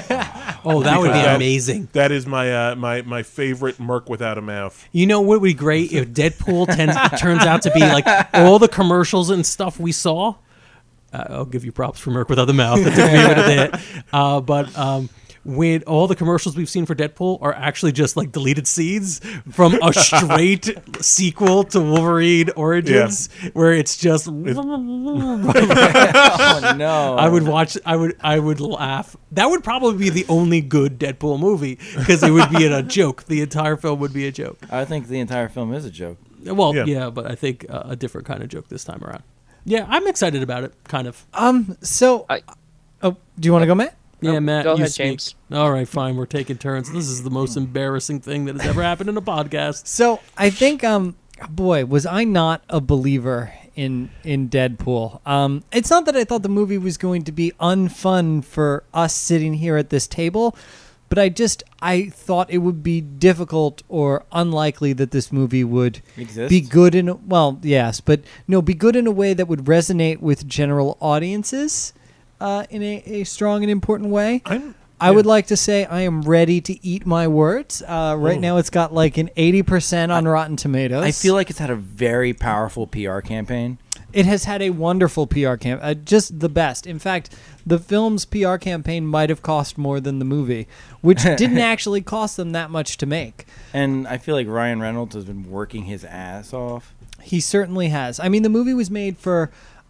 Oh, that would be Because- amazing. That is my uh, my my favorite Merc without a mouth. You know what would be great if Deadpool tends, turns out to be like all the commercials and stuff we saw. Uh, I'll give you props for Merc Without the Mouth. That took me a minute to hit. Uh, but um, when all the commercials we've seen for Deadpool are actually just like deleted scenes from a straight sequel to Wolverine Origins, where it's just. Oh no! I would watch. I would. I would laugh. That would probably be the only good Deadpool movie because it would be a joke. The entire film would be a joke. I think the entire film is a joke. Well, yeah, Yeah. but I think uh, a different kind of joke this time around. Yeah, I'm excited about it. Kind of. Um. So, I- oh, do you want to go, Matt? Yeah, No, Matt. go you ahead, speak. James. All right, fine. We're taking turns. This is the most embarrassing thing that has ever happened in a podcast. So I think, um, boy, was I not a believer in in Deadpool. Um, it's not that I thought the movie was going to be unfun for us sitting here at this table, but I just I thought it would be difficult or unlikely that this movie would Exist? be good in a, well, yes, but no, be good in a way that would resonate with general audiences uh, in a, a strong and important way. I'm, I would like to say I am ready to eat my words. Uh, right Ooh. now, it's got like an eighty percent on Rotten Tomatoes. I feel like it's had a very powerful P R campaign. it has had a wonderful P R camp, uh, just the best. In fact, the film's P R campaign might have cost more than the movie, which didn't actually cost them that much to make. And I feel like Ryan Reynolds has been working his ass off. He certainly has. I mean, the movie was made for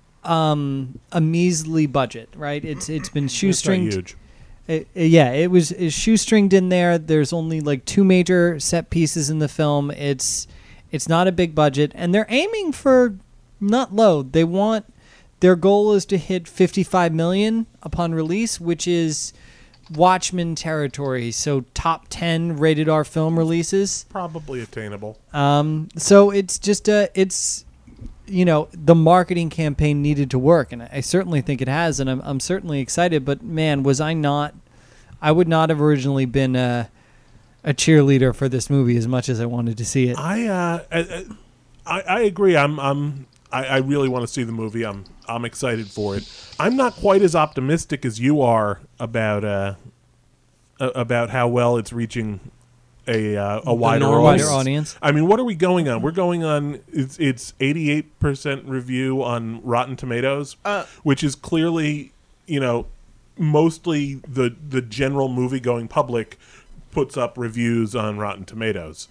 um, a measly budget, right? It's it's been It's not shoestringed. huge. It, it- yeah, it was it's shoestringed in there. There's only like two major set pieces in the film. It's it's not a big budget, and they're aiming for not low. They want their goal is to hit fifty-five million upon release, which is Watchmen territory. So top ten rated R film releases. Probably attainable. Um, so it's just uh it's you know the marketing campaign needed to work, and I, I certainly think it has, and I'm I'm certainly excited. But man, was I not? I would not have originally been a, a cheerleader for this movie as much as I wanted to see it. I uh, I, I I agree. I'm I'm I, I really want to see the movie. I'm I'm excited for it. I'm not quite as optimistic as you are about uh a- about how well it's reaching a uh, a wider normal- audience. Wider audience. I mean, what are we going on? We're going on. It's it's eighty-eight percent review on Rotten Tomatoes, Uh, which is clearly, you know, mostly the the general movie going public puts up reviews on Rotten Tomatoes.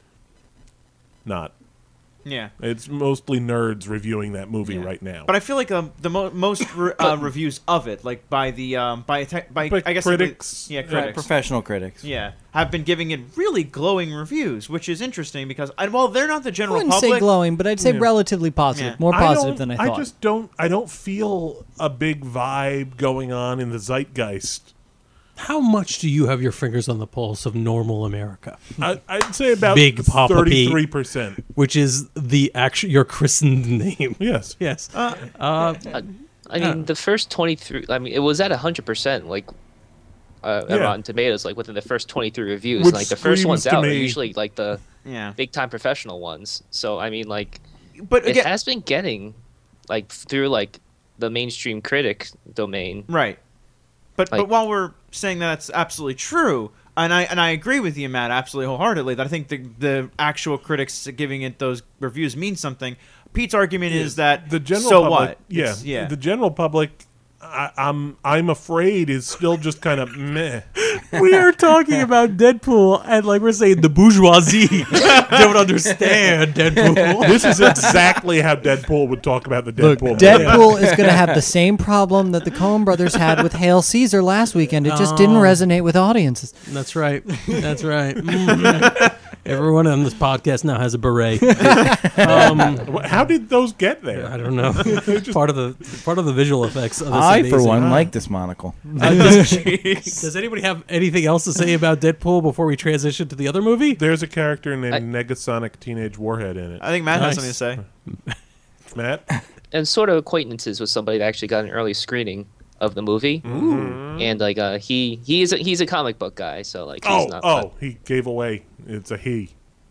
Not. Yeah. It's mostly nerds reviewing that movie Yeah. right now. But I feel like um, the mo- most re- uh, reviews of it, like by the um, by te- by By I guess critics. yeah, Right, critics, professional critics. yeah, have been giving it really glowing reviews, which is interesting because I, well, they're not the I general wouldn't public. say glowing, but I'd say Yeah. relatively positive, Yeah. more I positive don't- than I thought. I just don't. I don't feel a big vibe going on in the zeitgeist. How much do you have your fingers on the pulse of normal America, I, I'd say about Big Papa Pete. thirty-three percent. which is the actual your christened name? Yes. Yes. Uh, Uh, I mean, the first twenty-three. I mean, it was at hundred percent, like uh, Yeah. at Rotten Tomatoes, like within the first twenty-three reviews. Which Like the first screams ones to out are me- usually like the yeah, big time professional ones. So I mean, like but it again, has been getting like through like the mainstream critic domain. right. But Like- but while we're saying that that's absolutely true, and I and I agree with you, Matt, absolutely wholeheartedly, that I think the the actual critics giving it those reviews means something. Pete's argument is that the general so public, what? Yeah, It's- yeah. The general public, I, I'm I'm afraid is still just kind of meh. we are talking about Deadpool, and like we're saying, the bourgeoisie don't understand Deadpool. This is exactly how Deadpool would talk about the Look, Deadpool. movie. Deadpool is going to have the same problem that the Coen brothers had with Hail Caesar last weekend. It just didn't Oh. resonate with audiences. That's right. That's right. Mhm. Everyone on this podcast now has a beret. um, Wh- How did those get there? I don't know. part of the part of the visual effects of this I, for amazing- one, like this monocle. Uh, does, does anybody have anything else to say about Deadpool before we transition to the other movie? There's a character named I- Negasonic Teenage Warhead in it. I think Matt Nice. has something to say. Matt? And sort of acquaintances with somebody that actually got an early screening of the movie. And like uh, he he's a, he's a comic book guy, so like he's Oh, not. oh, he gave away. It's a he.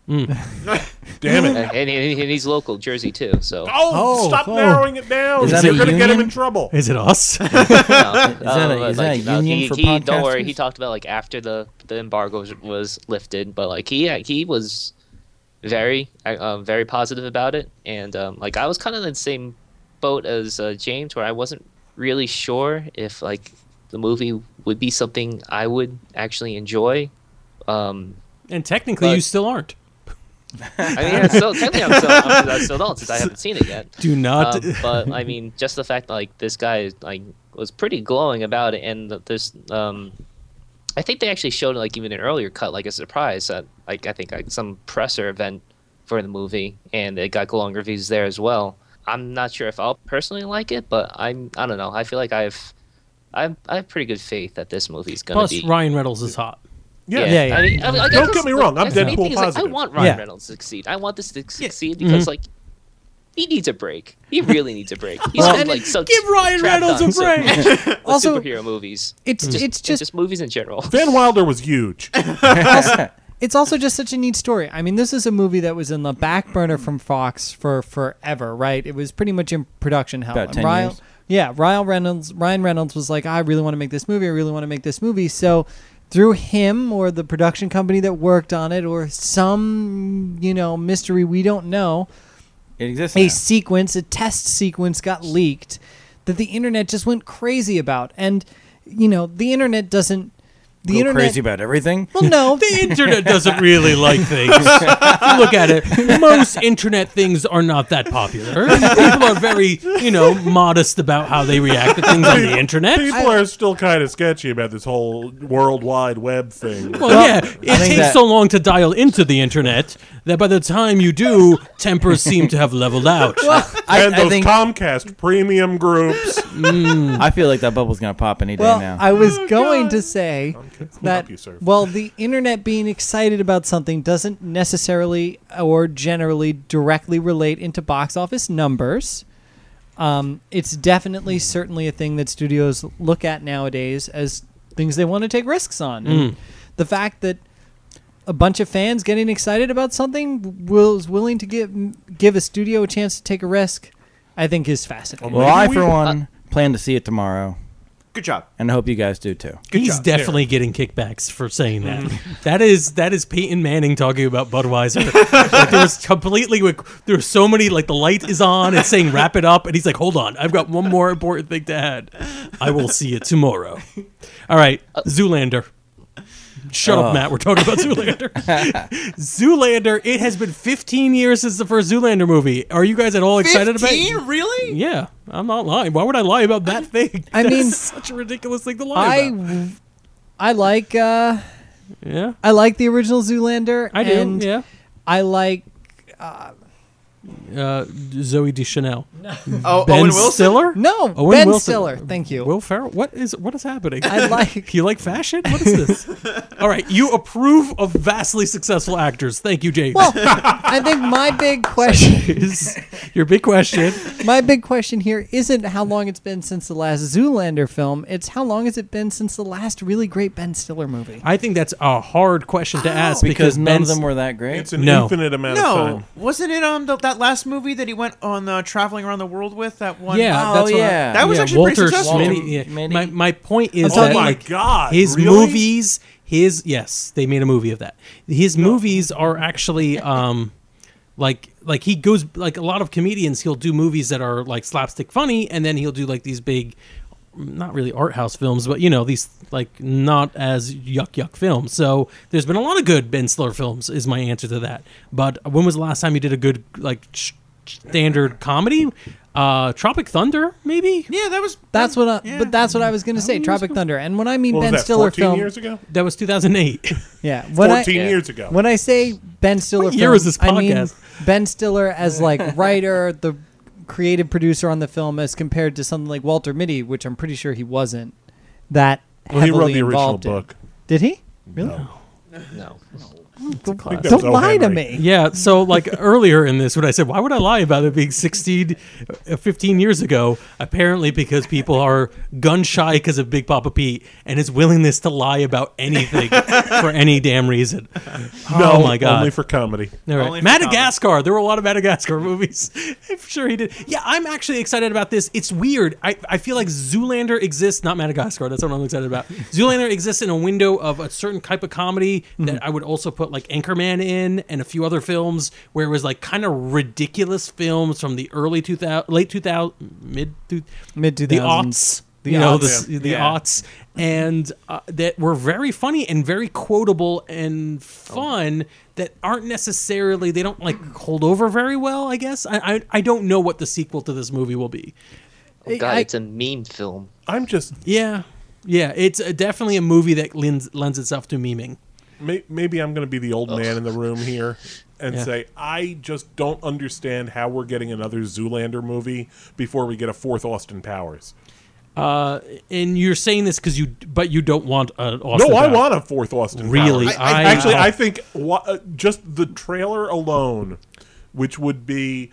Damn And, it. and, and he's local, Jersey too. So Oh, Oh, stop oh. narrowing it down. Is that You're a going to get him union? in trouble. Is it us? no, that a- uh, is that a no, union he, for he, Don't worry, podcasters? he talked about like after the the embargo was, was lifted, but like he he was very uh, very positive about it, and um, like I was kind of in the same boat as uh, James, where I wasn't really sure if like the movie would be something I would actually enjoy. Um, And technically, But- you still aren't. I mean, I'm still, technically, I'm still, I'm, I still don't since I haven't seen it yet. Do not. Um, but I mean, just the fact that like this guy like was pretty glowing about it, and this, um, I think they actually showed like even an earlier cut, like a surprise at like I think like some presser event for the movie, and it got glowing reviews there as well. I'm not sure if I'll personally like it, but I'm I don't know. I feel like I've I've I have pretty good faith that this movie's gonna Plus, be. Ryan Reynolds is hot. Yeah. Yeah, yeah. I mean, I mean, like, I Don't guess get me the- wrong, I'm that's the main Deadpool thing is, like, I positive. want Ryan Yeah. Reynolds to succeed. I want this to succeed Mm-hmm. because like he needs a break. He really needs a break. He's Well, been, and like so give Ryan trapped Reynolds on a so break. much with Also, superhero movies. It's Just, it's and just just movies in general. Van Wilder was huge. it's also just such a neat story. I mean, this is a movie that was in the back burner from Fox for forever, right? It was pretty much in production hell. About And ten Ryan, years. Yeah, Ryan Reynolds. Ryan Reynolds was like, I really want to make this movie. I really want to make this movie. So, through him or the production company that worked on it, or some you know mystery we don't know, It exists. a now. sequence, a test sequence got leaked that the internet just went crazy about. And you know, the internet doesn't. The Go internet. crazy about everything. Well, no, The internet doesn't really like things. If you look at it, most internet things are not that popular. People are very, you know, modest about how they react to things on the internet. People are still kind of sketchy about this whole World Wide Web thing. Well, yeah, it think takes that- so long to dial into the internet that by the time you do, tempers seem to have leveled out. I, and I those think Comcast premium groups. I feel like that bubble's gonna pop any day well, now. I was going to say that help you, sir. well, the internet being excited about something doesn't necessarily or generally directly relate into box office numbers. Um, it's definitely, certainly a thing that studios look at nowadays as things they want to take risks on. And the fact that a bunch of fans getting excited about something was willing to give give a studio a chance to take a risk, I think is fascinating. well, I Maybe for we- one plan to see it tomorroh, Good job. and I hope you guys do too. Good He's job. definitely getting kickbacks for saying that. That is that is Peyton Manning talking about Budweiser. Like, there was completely like, there were so many like the light is on and saying wrap it up, and he's like, hold on, I've got one more important thing to add. I will see it tomorrow. All right, Zoolander. Shut up, Oh. Matt. We're talking about Zoolander. Zoolander. It has been fifteen years since the first Zoolander movie. Are you guys at all excited about it? Really? Yeah, I'm not lying. Why would I lie about that thing? I That's mean, such a ridiculous thing to lie about. I I like uh, Yeah, I like the original Zoolander. I do. And yeah. I like Uh, Zoe Deschanel. Oh, Ben Owen Wilson. Stiller? no Owen Ben Wilson. Stiller. Thank you. Will Ferrell? What is what is happening? I like. You like fashion? What is this? All right, you approve of vastly successful actors. Thank you, James. Well, I think my big question, is your big question. my big question here isn't how long it's been since the last Zoolander film. It's how long has it been since the last really great Ben Stiller movie? I think that's a hard question to ask Because because none Ben's, of them were that great. It's an No. infinite amount of No, time. wasn't it um the, that last movie that he went on uh, traveling around the world with? That one. Yeah, Oh, that's what I- yeah. That was yeah, actually Walter pretty successful. Smitty, yeah. Smitty. My my point is Oh that my like God, his really? movies, his yes, they made a movie of that. His movies are actually um like like he goes like a lot of comedians. He'll do movies that are like slapstick funny, and then he'll do like these big, not really art house films, but you know these like not as yuck yuck films. So there's been a lot of good Ben Stiller films. Is my answer to that. But when was the last time you did a good like sh- standard comedy? Uh, Tropic Thunder, maybe. Yeah, that was. That's what I. Yeah. But that's what I was going to say. Tropic Thunder. And when I mean What was Ben that, Stiller fourteen film, years ago? That was two thousand eight. yeah, when I, fourteen years ago. When I say Ben Stiller What year film, was this I mean podcast? Ben Stiller as like writer, the creative producer on the film, as compared to something like Walter Mitty, which I'm pretty sure he wasn't that well, he heavily wrote the original involved in. book. Did he? Really? No. No. think that Don't was O. lie to Henry. me. Yeah, so like earlier in this, when I said, why would I lie about it being sixteen, uh, fifteen years ago? Apparently because people are gun shy because of Big Papa Pete and his willingness to lie about anything for any damn reason. No, Oh my God. only for comedy. All right. Only for Madagascar. There were a lot of Madagascar movies. I'm sure he did. Yeah, I'm actually excited about this. It's weird. I, I feel like Zoolander exists, not Madagascar. That's what I'm excited about. Zoolander exists in a window of a certain type of comedy that I would also put like Anchorman in and a few other films where it was like kind of ridiculous films from the early two thousand, late two thousand, mid two, Mid two the thousands. aughts. The you know, aughts. the, the Yeah. aughts, and uh, that were very funny and very quotable and fun. That aren't necessarily they don't like hold over very well. I guess I I, I don't know what the sequel to this movie will be. Oh God, I- it's a meme film. I'm just Yeah, yeah, it's uh definitely a movie that lends lends itself to memeing. may, maybe I'm going to be the old man in the room here and Yeah. say I just don't understand how we're getting another Zoolander movie before we get a fourth Austin Powers. Uh, and you're saying this because you, but you don't want an Austin No, I Powers. want a fourth Austin Really? Powers. I- actually, I- I think wa- uh, just the trailer alone, which would be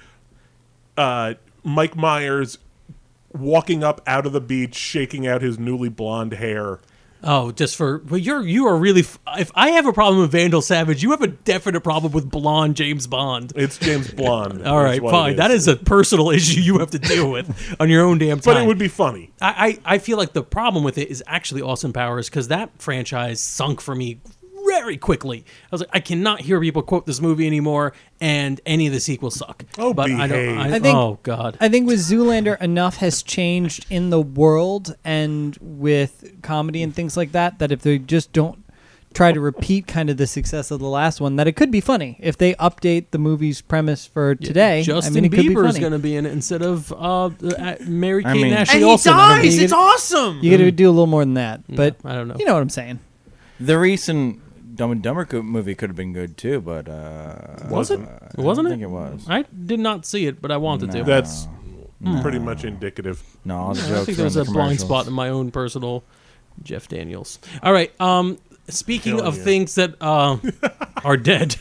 uh, Mike Myers walking up out of the beach, shaking out his newly blonde hair. Oh, just for well, you're you are really. f- If I have a problem with Vandal Savage, you have a definite problem with blonde James Bond. It's James Blonde. All right, is what fine. it That is a personal issue you have to deal with on your own damn time. But it would be funny. I, I, I feel like the problem with it is actually Austin Powers because that franchise sunk for me very quickly. I was like, I cannot hear people quote this movie anymore, and any of the sequels suck. Oh, but I don't. behave. I, I think- oh God. I think with Zoolander, enough has changed in the world and with comedy and things like that, that if they just don't try to repeat kind of the success of the last one, that it could be funny. If they update the movie's premise for today, Justin I mean, it could be Bieber is funny. going to be in it instead of uh, uh, Mary I Kate mean- and Ashley And he Olsen. I don't- dies. you It's get- awesome. You got to do a little more than that, but I don't know. you know what I'm saying. The recent Dumb and Dumber co- movie could have been good too, but uh, Was it? I Wasn't don't it? think it was. I did not see it, but I wanted No. to. That's pretty much indicative. No, all the I jokes think were there's in a the blind commercials. spot in my own personal Jeff Daniels. All right. Um, speaking Hell of yeah. things that uh, are dead,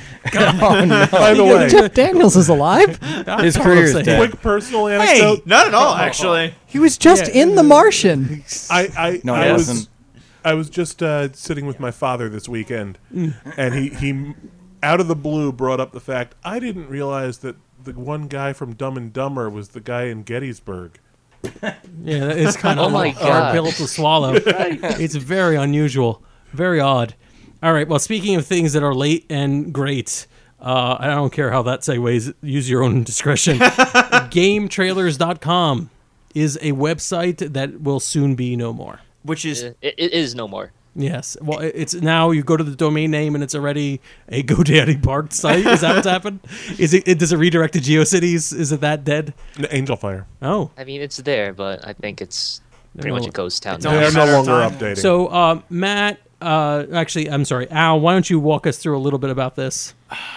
Oh no! By the way, Jeff Daniels is alive. His That's all I'm career is saying. dead. quick personal anecdote. Not at all, actually. He was just Yeah. in The Martian. I, I, No, I he was wasn't. I was just uh, sitting with my father this weekend, and he, he, out of the blue, brought up the fact I didn't realize that the one guy from Dumb and Dumber was the guy in Gettysburg. Yeah, that is kind of Oh my a hard God. pill to swallow. It's very unusual, very odd. All right. Well, speaking of things that are late and great, uh, I don't care how that segues. Use your own discretion. Game Trailers dot com is a website that will soon be no more. Which is It, it is no more. Yes. Well, it- it's now you go to the domain name and it's already a GoDaddy parked site. Is that what's happened? Is it, it? Does it redirect to GeoCities? Is it that dead? Angel Fire. Oh. I mean, it's there, but I think it's pretty No. much a ghost town. It's now. only They're a no matter of longer time. updating. So, uh, Matt, uh, actually, I'm sorry, Al, why don't you walk us through a little bit about this?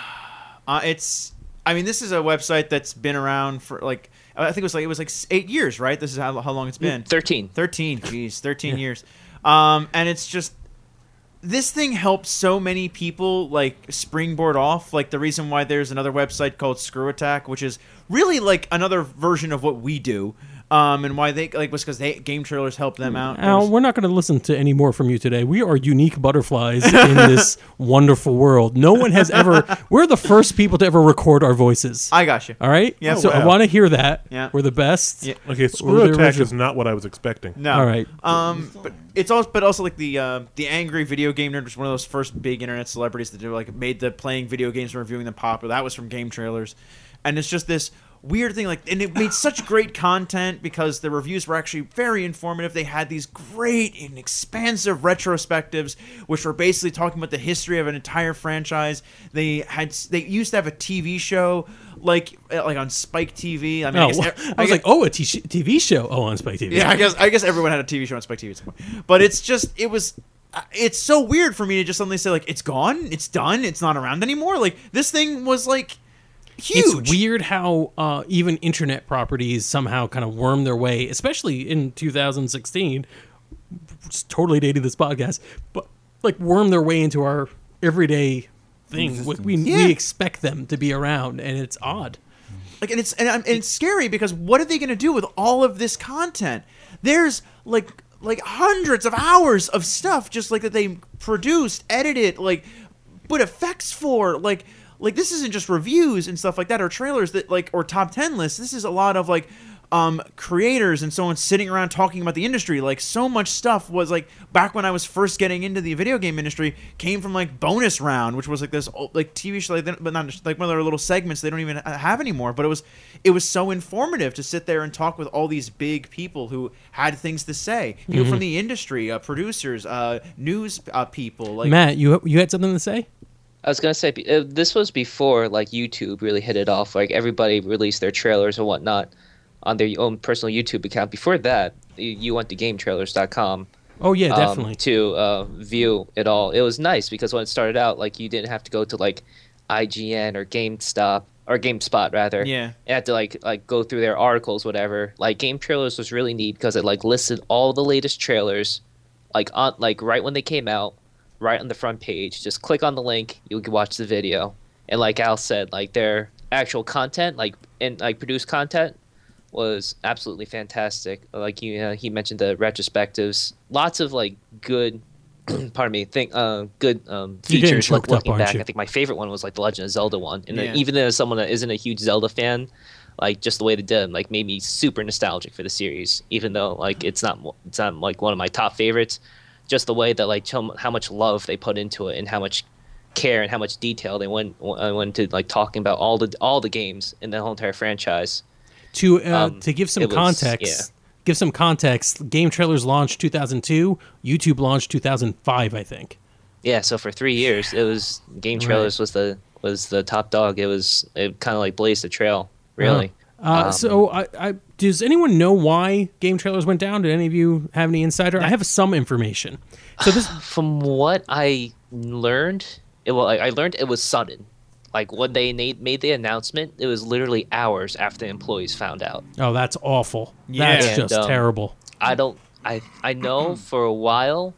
Uh, it's. I mean, this is a website that's been around for like. I think it was like it was like s- eight years, right? This is how, how long it's been. Thirteen. Thirteen. Jeez, thirteen years. Um, and it's just this thing helps so many people like springboard off. Like the reason why there's another website called Screw Attack, which is really like another version of what we do. Um, and why they like was because they game trailers help them out. There Al, was- we're not going to listen to any more from you today. We are unique butterflies in this wonderful world. No one has ever, we're the first people to ever record our voices. I got you. All right? Yeah. So Oh, I wow. want to hear that. Yeah. We're the best. Yeah. Okay, We're Screw the Attack original. is not what I was expecting. No. All right. Um, but it's also, but also like the uh, the angry video game nerd was one of those first big internet celebrities that do like made the playing video games and reviewing them popular. That was from Game Trailers, and it's just this weird thing like, and it made such great content because the reviews were actually very informative. They had these great and expansive retrospectives, which were basically talking about the history of an entire franchise. They had they used to have a T V show like like on Spike T V. I mean, I, Oh, guess, well, I I was guess- like, oh, a t- T V show. Oh, on Spike T V. yeah, I guess I guess everyone had a T V show on Spike T V at some point. But it's just it was uh, it's so weird for me to just suddenly say like it's gone, it's done, it's not around anymore. Like this thing was like huge. It's weird how uh, even internet properties somehow kind of worm their way, especially in two thousand sixteen. Just totally dating this podcast, but like worm their way into our everyday thing. We, we, Yeah. we expect them to be around, and it's odd. Like, and it's and, I'm- and it's scary because what are they going to do with all of this content? There's like like hundreds of hours of stuff just like that they produced, edited, like put effects for, like like this isn't just reviews and stuff like that or trailers that like or top ten lists. This is a lot of like um, creators and so on sitting around talking about the industry. Like, so much stuff was like back when I was first getting into the video game industry came from like Bonus Round, which was like this old, like T V show, like, but not like one of their little segments they don't even have anymore. But it was it was so informative to sit there and talk with all these big people who had things to say. People Mm-hmm. from the industry, uh, producers, uh, news uh, people. Like Matt, you you had something to say? I was gonna say uh, this was before like YouTube really hit it off. Like everybody released their trailers and whatnot on their own personal YouTube account. Before that, you, you went to game trailers dot com. Oh yeah, um, definitely. to uh, view it all. It was nice because when it started out, like you didn't have to go to like I G N or GameStop or GameSpot rather. Yeah. You had to like like go through their articles, whatever. Like Game Trailers was really neat because it like listed all the latest trailers, like on like right when they came out, right on the front page. Just click on the link, you can watch the video. And like Al said, like their actual content, like and like produced content, was absolutely fantastic. Like he uh, he mentioned the retrospectives, lots of like good, pardon me, think uh good um You're getting features. Like choked up, looking aren't back, you? I think my favorite one was like the Legend of Zelda one, and Yeah. even as someone that isn't a huge Zelda fan, like just the way they did it, like made me super nostalgic for the series. Even though like it's not it's not like one of my top favorites, just the way that like how how much love they put into it and how much care and how much detail they went uh, went to like talking about all the all the games in the whole entire franchise. To uh, Um, to give some it was- context, yeah. give some context. Game Trailers launched two thousand two. YouTube launched two thousand five, I think. Yeah, so for three years, it was Game Trailers was the was the top dog. It was it kind of like blazed the trail, really. Uh, Um, so, I, I, does anyone know why Game Trailers went down? Did any of you have any insider? I have some information. So this, From what I learned, it well, I, I learned it was sudden. Like when they made, made the announcement, it was literally hours after the employees found out. oh, that's awful. Yeah. That's And, just um, terrible. I don't. I I know for a while.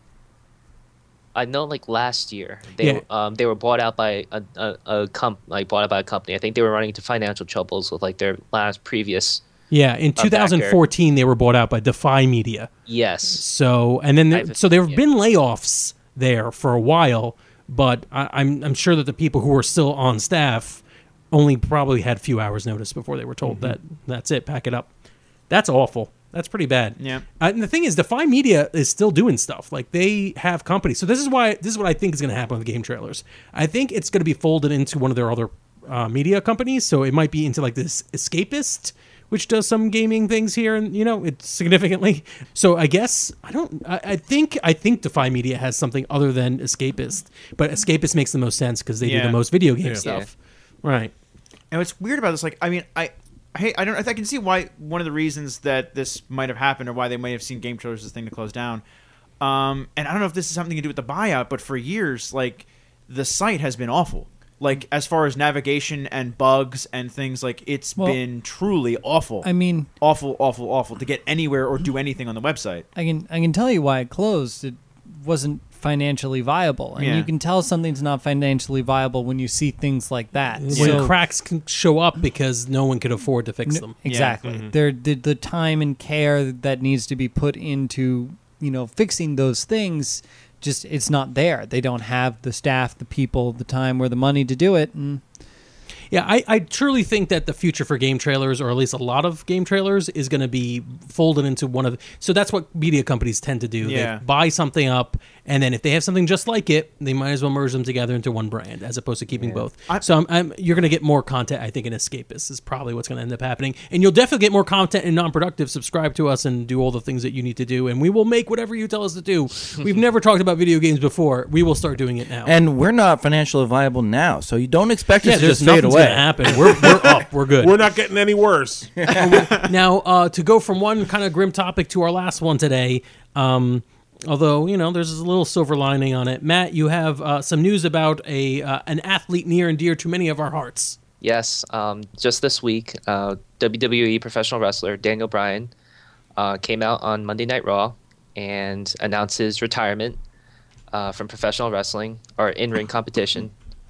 I know, like last year, they Yeah. um they were bought out by a a, a comp like bought out by a company. I think they were running into financial troubles with like their last previous. Yeah, in two thousand fourteen, they were bought out by Defy Media. Yes. So, and then there, I've- so there have yeah. been layoffs there for a while, but I, I'm I'm sure that the people who were still on staff only probably had a few hours notice before they were told Mm-hmm. that that's it, pack it up. That's awful. That's pretty bad. Yeah. Uh, and the thing is, Defy Media is still doing stuff. Like they have companies. So this is why this is what I think is going to happen with Game Trailers. I think it's going to be folded into one of their other uh, media companies. So it might be into like this Escapist, which does some gaming things here, and you know, it's significantly. So I guess I don't. I, I think I think Defy Media has something other than Escapist, but Escapist makes the most sense because they do Yeah. the most video game Yeah. stuff, right? And what's weird about this, like, I mean, I, I, I don't, I can see why one of the reasons that this might have happened, or why they might have seen Game Trailers as a thing to close down. Um, and I don't know if this is something to do with the buyout, but for years, like, the site has been awful. Like, as far as navigation and bugs and things, like, it's Well, been truly awful. I mean, awful, awful, awful to get anywhere or do anything on the website. I can I can tell you why it closed. It wasn't financially viable, and Yeah. you can tell something's not financially viable when you see things like that. When So- cracks can show up because no one could afford to fix them. Exactly. There, the, the time and care that needs to be put into, you know, fixing those things, just it's not there. They don't have the staff, the people, the time, or the money to do it. And Yeah, I, I truly think that the future for game trailers, or at least a lot of game trailers, is going to be folded into one of. So that's what media companies tend to do. Yeah. They buy something up, and then if they have something just like it, they might as well merge them together into one brand, as opposed to keeping both. I- so I'm, I'm, you're going to get more content, I think, in Escapist is probably what's going to end up happening, and you'll definitely get more content in Non-Productive. Subscribe to us and do all the things that you need to do, and we will make whatever you tell us to do. We've never talked about video games before. We will start doing it now. And we're not financially viable now, so you don't expect yeah, us to there's just fade nothing's away. going to happen. We're, we're up. We're good. We're not getting any worse. Now, uh, to go from one kind of grim topic to our last one today, um, although, you know, there's a little silver lining on it. Matt, you have uh, some news about a uh, an athlete near and dear to many of our hearts. Yes, um, just this week, uh, W W E professional wrestler Daniel Bryan uh, came out on Monday Night Raw and announced his retirement uh, from professional wrestling or in-ring competition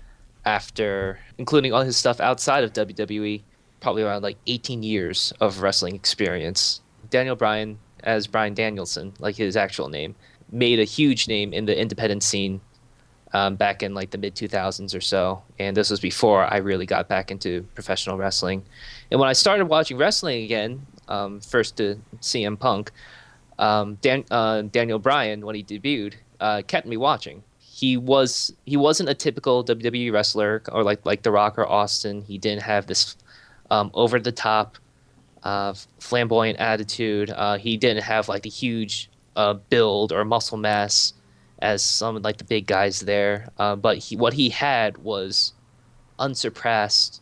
after including all his stuff outside of W W E, probably around like eighteen years of wrestling experience. Daniel Bryan, as Bryan Danielson, like his actual name, made a huge name in the independent scene um, back in like the mid two thousands or so, and this was before I really got back into professional wrestling. And when I started watching wrestling again, um, first to C M Punk, um, Dan, uh, Daniel Bryan, when he debuted, uh, kept me watching. He was he wasn't a typical W W E wrestler or like like The Rock or Austin. He didn't have this um, over the top, uh, flamboyant attitude. Uh, he didn't have like the huge uh, build or muscle mass as some like the big guys there. Uh, but he, what he had was unsurpassed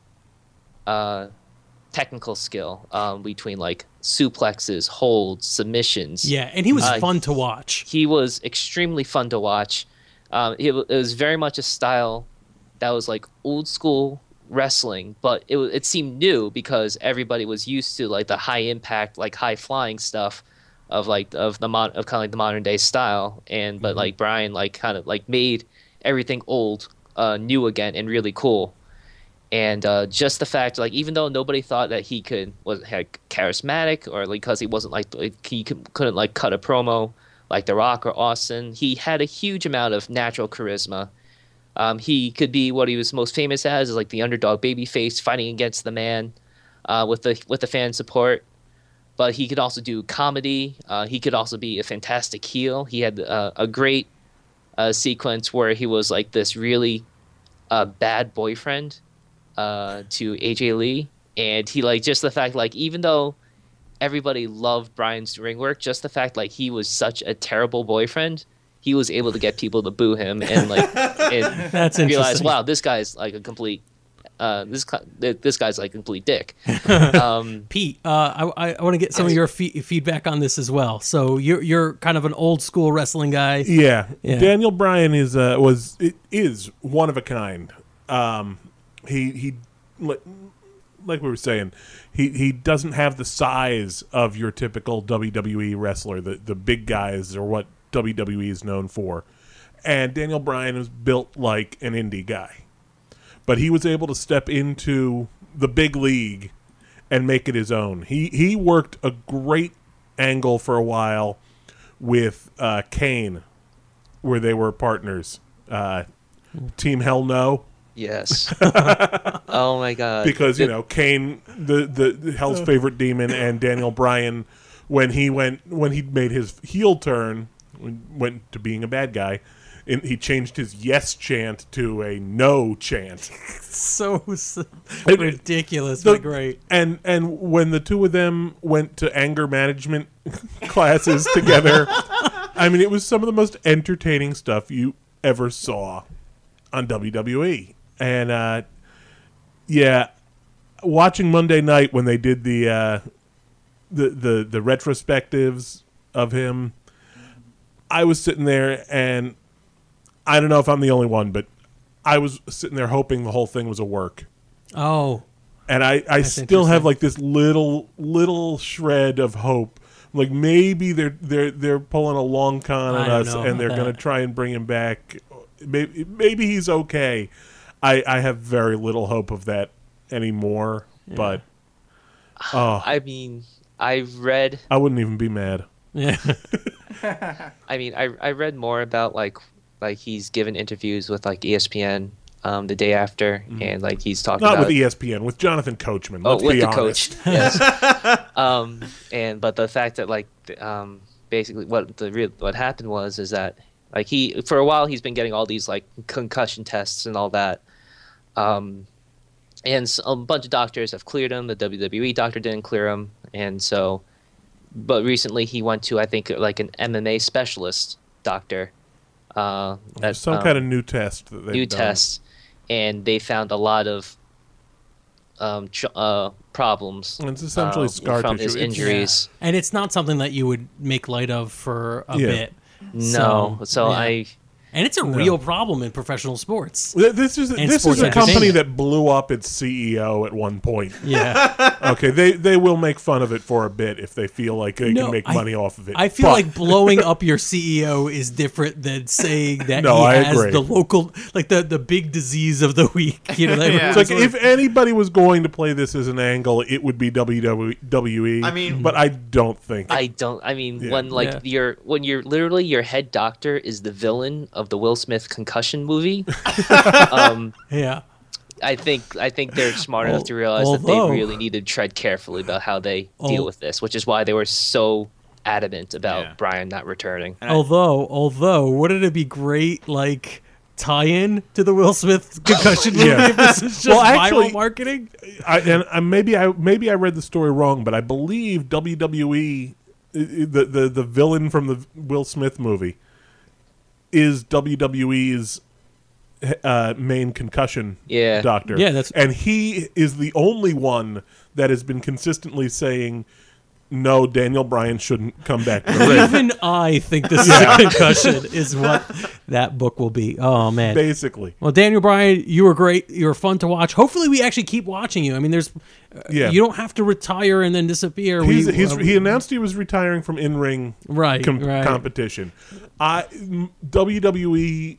uh, technical skill um, between like suplexes, holds, submissions. Yeah, and he was Uh, fun to watch. He was extremely fun to watch. Um, it, it was very much a style that was like old school wrestling, but it it seemed new because everybody was used to like the high impact, like high flying stuff of like of the mod, of kind of like the modern day style. And but like Brian like kind of like made everything old uh, new again and really cool. And uh, just the fact, like, even though nobody thought that he could was had charismatic or like because he wasn't like, like he could, couldn't like cut a promo like The Rock or Austin, he had a huge amount of natural charisma. Um, he could be what he was most famous as, is like the underdog babyface fighting against the man uh, with the with the fan support. But he could also do comedy. Uh, he could also be a fantastic heel. He had uh, a great uh, sequence where he was like this really uh, bad boyfriend uh, to A J Lee, and he like just the fact like even though everybody loved Brian's ring work, just the fact like he was such a terrible boyfriend, he was able to get people to boo him and like and That's realize, interesting. wow, this guy's like a complete uh, this ki- this guy's like a complete dick. Um, Pete, uh, I, I want to get some of your fe- feedback on this as well. So you're you're kind of an old school wrestling guy. Yeah. Yeah. Daniel Bryan is uh, was it is one of a kind. Um, he he like, like we were saying, he he doesn't have the size of your typical W W E wrestler. The the big guys are what W W E is known for, and Daniel Bryan is built like an indie guy, but he was able to step into the big league and make it his own. He he worked a great angle for a while with uh, Kane, where they were partners. Uh, Team Hell No, yes. Oh my god. because you The- know Kane, the, the the Hell's favorite demon, and Daniel Bryan, when he went when he made his heel turn, went to being a bad guy, and he changed his yes chant to a no chant. So, so It- ridiculous, The- but great. And and when the two of them went to anger management classes together, I mean, it was some of the most entertaining stuff you ever saw on W W E. And uh, yeah, watching Monday night when they did the uh, the the the retrospectives of him, I was sitting there, and I don't know if I'm the only one, but I was sitting there hoping the whole thing was a work. Oh, And I, I That's still have interesting. like this little little shred of hope. Like maybe they're they're they're pulling a long con I on don't us, know and they're about going to that. try and bring him back. Maybe maybe he's okay. I, I have very little hope of that anymore. But oh, I mean, I've read. I wouldn't even be mad. yeah. I mean, I I read more about like like he's given interviews with like E S P N um, the day after, and like he's talking Not about with E S P N, with Jonathan Coachman. oh Let's with be the honest. coach. Yes. um, and but the fact that like th- um, basically what the real what happened was is that like he for a while he's been getting all these like concussion tests and all that. Um, and so a bunch of doctors have cleared him. The W W E doctor didn't clear him, and so, but recently he went to I think like an M M A specialist doctor. Uh, that, Some um, kind of new test that they've new done. test, and they found a lot of um, ch- uh, problems. It's essentially uh, scar from tissue. his It's- injuries. And it's not something that you would make light of for a Yeah. bit. No, so, yeah. I And it's a real problem in professional sports. Th- This is And this sports is a company entertainment. that blew up its C E O at one point. Yeah. Okay, they they will make fun of it for a bit if they feel like they No, can make I- money off of it. I feel But- like blowing up your C E O is different than saying that No, he I has agree. the local, like the, the big disease of the week. You know, that Yeah. it's like sort of- if anybody was going to play this as an angle, it would be W W E. I mean- but I don't think. I don't. I mean, Yeah. when like Yeah. your when you're literally your head doctor is the villain of the Will Smith concussion movie. um, Yeah. I think I think they're smart enough to realize that Although- they really need to tread carefully about how they deal Al- with this, which is why they were so adamant about Yeah. Brian not returning. Although, although, wouldn't it be great, like, tie-in to the Will Smith concussion movie Yeah. if this is just Well, actually- viral marketing? I, and I, maybe I maybe I read the story wrong, but I believe W W E, i- i- the the the villain from the Will Smith movie, is W W E's uh, main concussion Yeah. doctor. Yeah, that's- and he is the only one that has been consistently saying, "No, Daniel Bryan shouldn't come back to the ring." Even I think this is a concussion is what that book will be. Oh, man. Basically, Well, Daniel Bryan, you were great. You were fun to watch. Hopefully, we actually keep watching you. I mean, there's, uh, Yeah. you don't have to retire and then disappear. he's, we, he's, uh, he announced he was retiring from in-ring Right, com- right. competition. I, m- W W E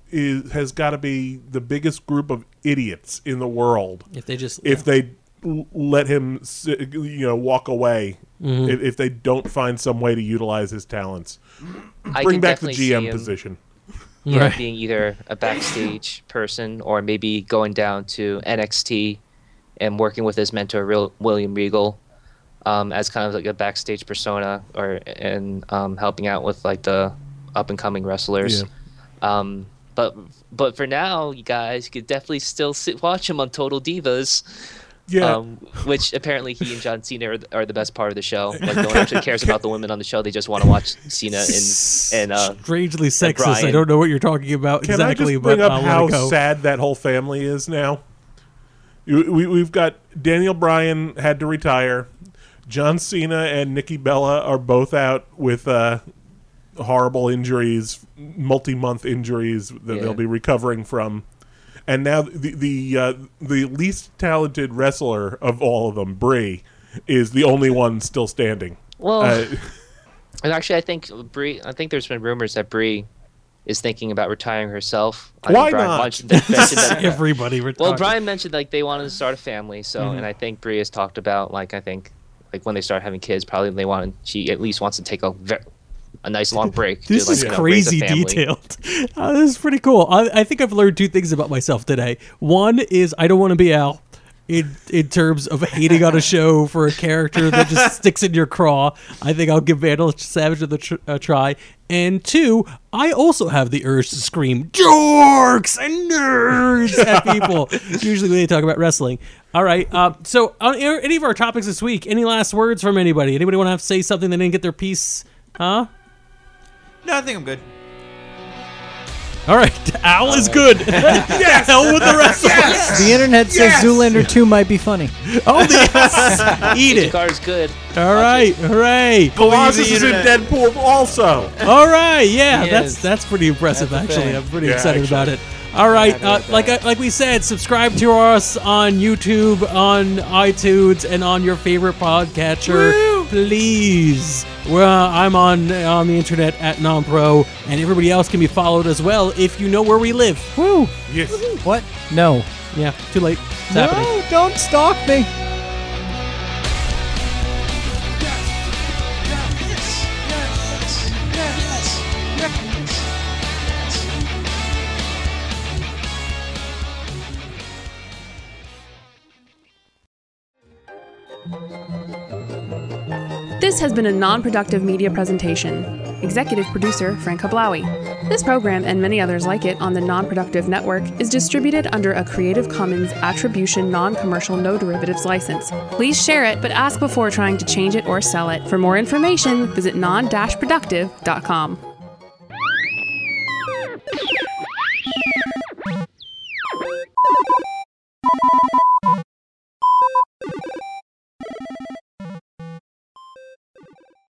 is has got to be the biggest group of idiots in the world if they just if they l- let him, si- you know, walk away. Mm-hmm. If, if they don't find some way to utilize his talents, I bring can back the definitely G M see him, position. you know, Right. being either a backstage person or maybe going down to N X T and working with his mentor, Real, William Regal, um, as kind of like a backstage persona, or and um, helping out with like the up and coming wrestlers. Um, but but for now, you guys you could definitely still sit watch him on Total Divas. Yeah, Um, which apparently he and John Cena are, are the best part of the show. Like no one actually cares about the women on the show; they just want to watch Cena and and uh, strangely sexist. I Brian. don't know what you're talking about can exactly, I just bring but up I'll how let it go. sad that whole family is now? You- We, we've got Daniel Bryan had to retire. John Cena and Nikki Bella are both out with uh, horrible injuries, multi-month injuries that Yeah. they'll be recovering from. And now the the uh, the least talented wrestler of all of them, Brie, is the only one still standing. well. Uh, And actually, I think Brie. I think there's been rumors that Brie is thinking about retiring herself. I Why mean, Brian not? mentioned that- mentioned that- Everybody retired. well, Brian mentioned like they wanted to start a family, so Mm-hmm. and I think Brie has talked about like I think like when they start having kids, probably they want she at least wants to take a ve- a nice long break. This to, like, is you know, raise a crazy family. detailed. Uh, this is pretty cool. I, I think I've learned two things about myself today. One is I don't want to be Al in in terms of hating on a show for a character that just sticks in your craw. I think I'll give Vandal Savage a, tr- a try. And two, I also have the urge to scream dorks and nerds at people. Usually when they talk about wrestling. All right. Uh, so on any of our topics this week, any last words from anybody? Anybody want to have to say something they didn't get their piece? Huh? No, I think I'm good. All right, Al is good. yes, hell with the rest of us. The internet says Zoolander two might be funny. Oh, yes. Eat Agent it. Carter's good. All right, hooray. Colossus is in Deadpool also. All right, yeah, He that's is. that's pretty impressive. That's the actually, thing. I'm pretty Yeah, excited actually. about it. All right, happy uh, with like that. I, like we said, subscribe to us on YouTube, on iTunes, and on your favorite podcatcher, please. Well, I'm on on the internet at NonPro, and everybody else can be followed as well if you know where we live. Woo! Yes. What? No. Yeah, too late. It's happening. No, don't stalk me. This has been a non-productive media presentation. Executive producer Frank Hablawi. This program and many others like it on the Non-Productive Network is distributed under a Creative Commons Attribution Non-Commercial No Derivatives license. Please share it, but ask before trying to change it or sell it. For more information, visit non dash productive dot com.